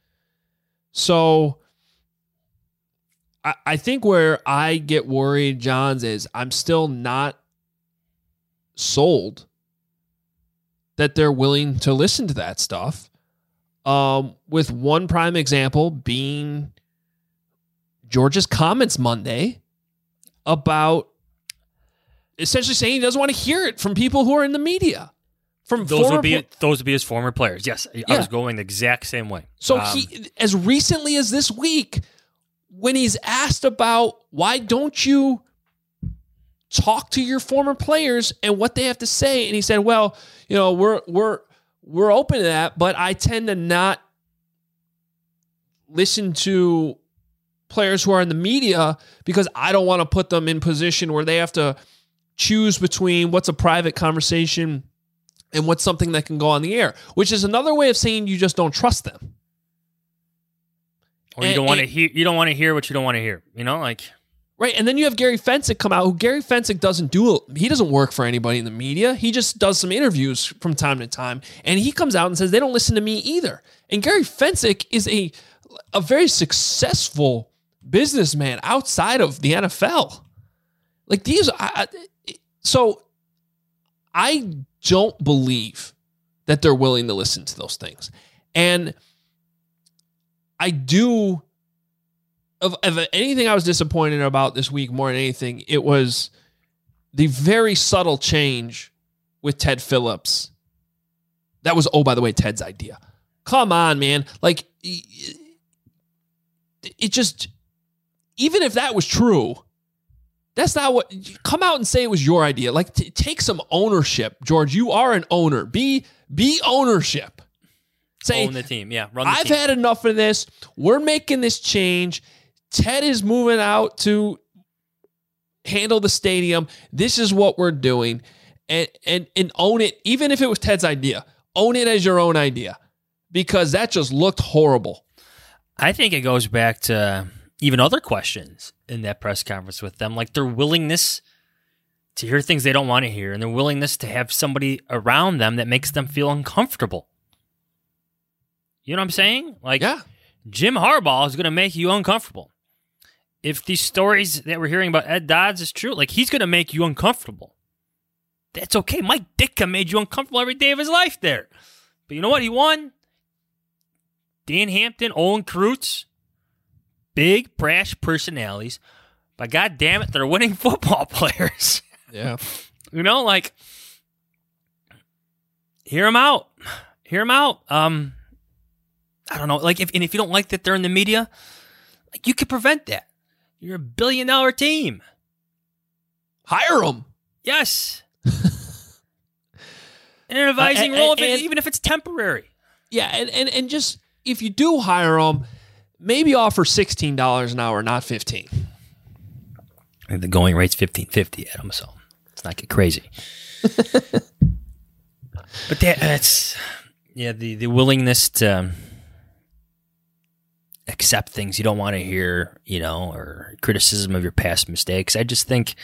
So I, I think where I get worried, Johns, is I'm still not sold that they're willing to listen to that stuff. Um, with one prime example being George's comments Monday about essentially saying he doesn't want to hear it from people who are in the media. From those would be pl- those would be his former players. Yes, I yeah. was going the exact same way. So um, he, as recently as this week, when he's asked about why don't you talk to your former players and what they have to say, and he said, "Well, you know, we're we're we're open to that, but I tend to not listen to players who are in the media because I don't want to put them in position where they have to choose between what's a private conversation and what's something that can go on the air," which is another way of saying you just don't trust them. Or you and, don't want to hear you don't want to hear what you don't want to hear. You know, like right. And then you have Gary Fensick come out, who Gary Fensick doesn't do he doesn't work for anybody in the media. He just does some interviews from time to time. And he comes out and says they don't listen to me either. And Gary Fensick is a a very successful businessman outside of the N F L. Like these I, so I don't believe that they're willing to listen to those things. And I do, of, of anything I was disappointed about this week more than anything, it was the very subtle change with Ted Phillips. That was, oh, by the way, Ted's idea. Come on, man. Like, it just, even if that was true, That's not what. Come out and say it was your idea. Like, t- take some ownership, George. You are an owner. Be be ownership. Say, own the team. Yeah, run the I've team. had enough of this. We're making this change. Ted is moving out to handle the stadium. This is what we're doing, and and and own it. Even if it was Ted's idea, own it as your own idea, because that just looked horrible. I think it goes back to even other questions in that press conference with them, like their willingness to hear things they don't want to hear, and their willingness to have somebody around them that makes them feel uncomfortable. You know what I'm saying? Like, yeah. Jim Harbaugh is going to make you uncomfortable. If these stories that we're hearing about Ed Dodds is true, like, he's going to make you uncomfortable. That's okay. Mike Ditka made you uncomfortable every day of his life there. But you know what? He won. Dan Hampton, Olin Kreutz, big, brash personalities. But God damn it, they're winning football players. Yeah. You know, like, hear them out. Hear them out. Um, I don't know. Like, if and if you don't like that they're in the media, like, you could prevent that. You're a billion dollar team. Hire them. Yes. In an advising uh, and, role, and, and, even if it's temporary. Yeah, and, and, and just, if you do hire them, maybe offer sixteen dollars an hour, not fifteen dollars. I think the going rate's fifteen fifty, Adam, so let's not get crazy. But that, that's, yeah, the, the willingness to accept things you don't want to hear, you know, or criticism of your past mistakes. I just think,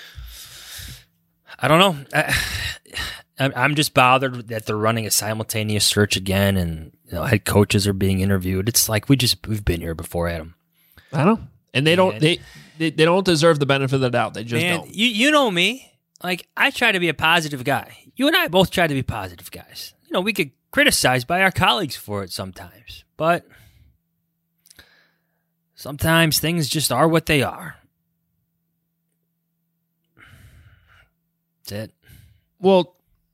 I don't know. I, I'm just bothered that they're running a simultaneous search again, and, you know, head coaches are being interviewed. It's like we just we've been here before, Adam. I know, and they don't Man. they, they they don't deserve the benefit of the doubt. They just Man, don't. You you know me. Like, I try to be a positive guy. You and I both try to be positive guys. You know, we get criticized by our colleagues for it sometimes, but sometimes things just are what they are. That's it. Well,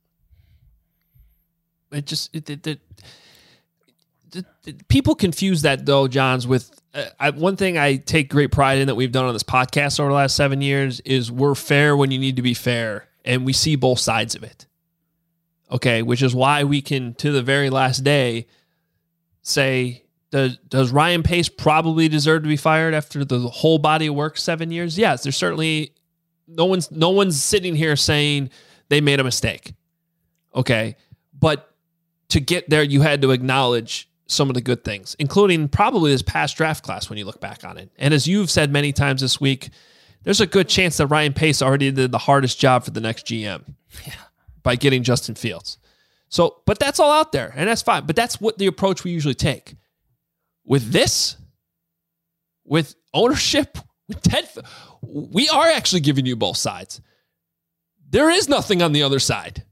it just it, it, it, it, it, people confuse that, though, Johns, with uh, I, one thing I take great pride in that we've done on this podcast over the last seven years is we're fair when you need to be fair, and we see both sides of it. Okay, which is why we can, to the very last day, say, does, does Ryan Pace probably deserve to be fired after the whole body of work seven years? Yes, there's certainly no one's no one's sitting here saying they made a mistake. Okay, but to get there, you had to acknowledge some of the good things, including probably this past draft class when you look back on it. And as you've said many times this week, there's a good chance that Ryan Pace already did the hardest job for the next G M. Yeah. By getting Justin Fields. So, but that's all out there, and that's fine. But that's what the approach we usually take. With this, with ownership, with Ted, we are actually giving you both sides. There is nothing on the other side.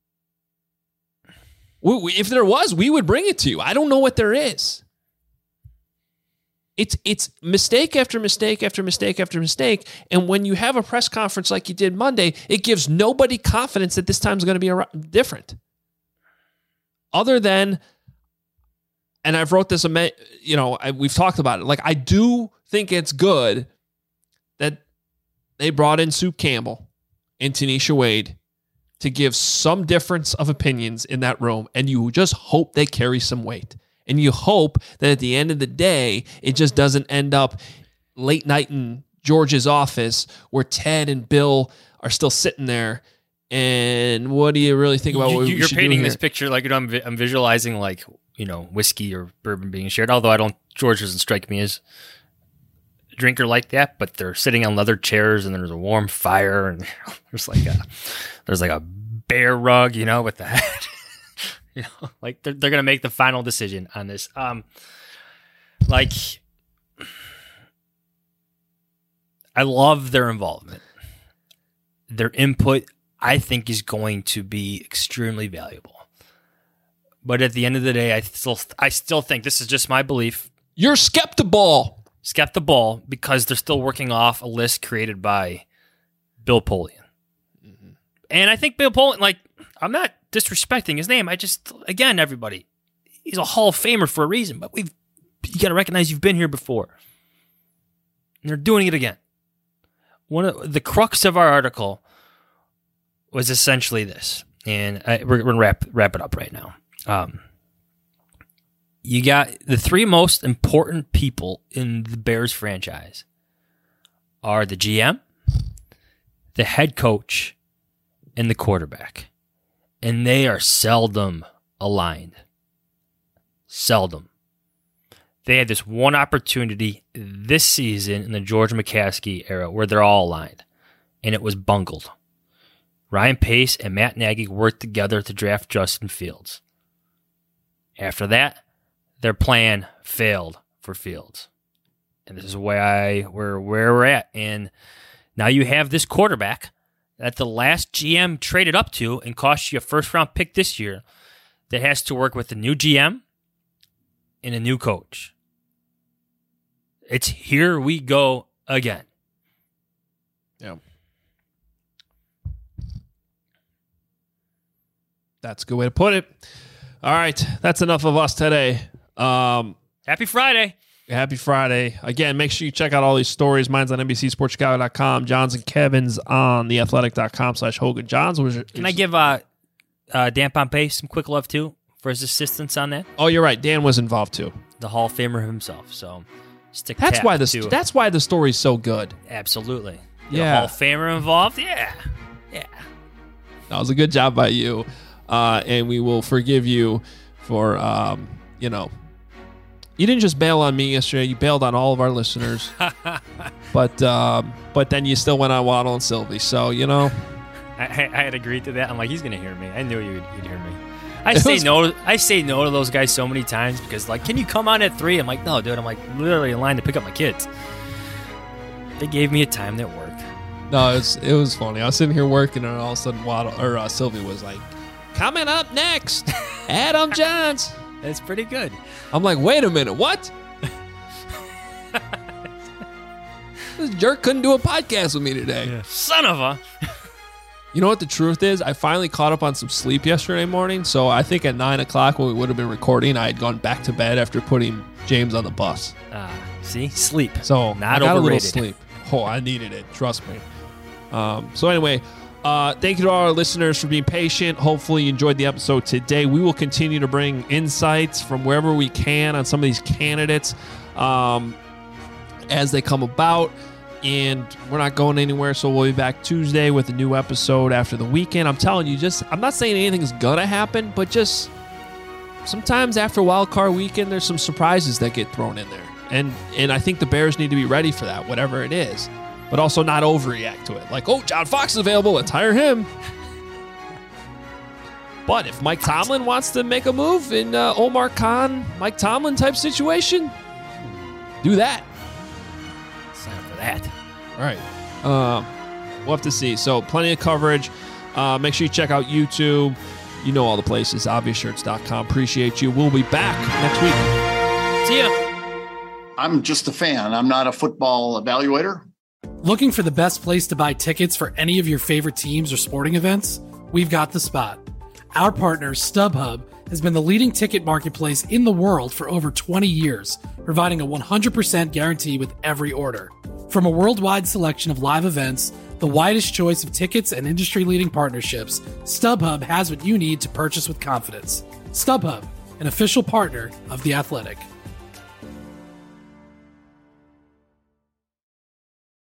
We, we, if there was, we would bring it to you. I don't know what there is. It's it's mistake after mistake after mistake after mistake. And when you have a press conference like you did Monday, it gives nobody confidence that this time is going to be a, different. Other than, and I've wrote this, you know, I, we've talked about it. Like, I do think it's good that they brought in Sue Campbell and Tanisha Wade to give some difference of opinions in that room. And you just hope they carry some weight. And you hope that at the end of the day, it just doesn't end up late night in George's office where Ted and Bill are still sitting there. And what do you really think about you, what we you're should painting do this here? picture like, you know, I'm, vi- I'm visualizing like, you know, whiskey or bourbon being shared. Although I don't, George doesn't strike me as a drinker like that. But they're sitting on leather chairs, and there's a warm fire, and there's like a there's like a bear rug, you know, with the hat. You know, like they're they're gonna make the final decision on this. Um, like, I love their involvement. Their input, I think, is going to be extremely valuable. But at the end of the day, I still I still think, this is just my belief. You're skeptical. Skeptical because they're still working off a list created by Bill Polian. Mm-hmm. And I think Bill Polian, like, I'm not disrespecting his name. I just, again, everybody, he's a Hall of Famer for a reason, but we've, you got to recognize you've been here before. And they're doing it again. one of the crux of our article was essentially this, and I, we're, we're going to wrap, wrap it up right now. Um, you got the three most important people in the Bears franchise are the G M, the head coach, and the quarterback. And they are seldom aligned. Seldom. They had this one opportunity this season in the George McCaskey era where they're all aligned, and it was bungled. Ryan Pace and Matt Nagy worked together to draft Justin Fields. After that, their plan failed for Fields. And this is where, I, where, where we're at. And now you have this quarterback that the last G M traded up to and cost you a first-round pick this year that has to work with a new G M and a new coach. It's here we go again. Yeah. That's a good way to put it. All right, that's enough of us today. Um, Happy Friday. Happy Friday. Again, make sure you check out all these stories. Mine's on N B C Sports Chicago dot com. John's and Kevin's on the athletic dot com slash Hogan Johns. Was Can I give uh, uh, Dan Pompei some quick love, too, for his assistance on that? Oh, you're right. Dan was involved, too. The Hall of Famer himself. So stick That's why the to, That's why the story's so good. Absolutely. Yeah. The Hall of Famer involved? Yeah. Yeah. That was a good job by you. Uh, and we will forgive you for, um, you know, you didn't just bail on me yesterday. You bailed on all of our listeners. but um, but then you still went on Waddle and Sylvie. So, you know. I, I had agreed to that. I'm like, he's going to hear me. I knew you'd, you'd hear me. I say was, no. I say no to those guys so many times because, like, can you come on at three? I'm like, no, dude. I'm like literally in line to pick up my kids. They gave me a time that worked. No, it was, it was funny. I was sitting here working, and all of a sudden, Waddle or uh, Sylvie was like, coming up next, Adam Johns. That's pretty good. I'm like, wait a minute, what? This jerk couldn't do a podcast with me today. Yeah. Son of a. You know what the truth is? I finally caught up on some sleep yesterday morning, so I think at nine o'clock when we would have been recording, I had gone back to bed after putting James on the bus. Ah, uh, see? Sleep. So Not I got overrated. a little sleep. Oh, I needed it. Trust me. Um, so anyway, uh, thank you to all our listeners for being patient. Hopefully you enjoyed the episode today. We will continue to bring insights from wherever we can on some of these candidates um, as they come about. And we're not going anywhere, so we'll be back Tuesday with a new episode after the weekend. I'm telling you, just I'm not saying anything's going to happen, but just sometimes after Wild Card Weekend, there's some surprises that get thrown in there. And and I think the Bears need to be ready for that, whatever it is. But also not overreact to it. Like, oh, John Fox is available. Let's hire him. But if Mike Tomlin wants to make a move in uh, Omar Khan, Mike Tomlin type situation, do that. Sign up for that. All right. Um, we'll have to see. So plenty of coverage. Uh, make sure you check out YouTube. You know all the places. obvious shirts dot com. Appreciate you. We'll be back next week. See ya. I'm just a fan. I'm not a football evaluator. Looking for the best place to buy tickets for any of your favorite teams or sporting events? We've got the spot. Our partner, StubHub, has been the leading ticket marketplace in the world for over twenty years, providing a one hundred percent guarantee with every order. From a worldwide selection of live events, the widest choice of tickets and industry-leading partnerships, StubHub has what you need to purchase with confidence. StubHub, an official partner of The Athletic.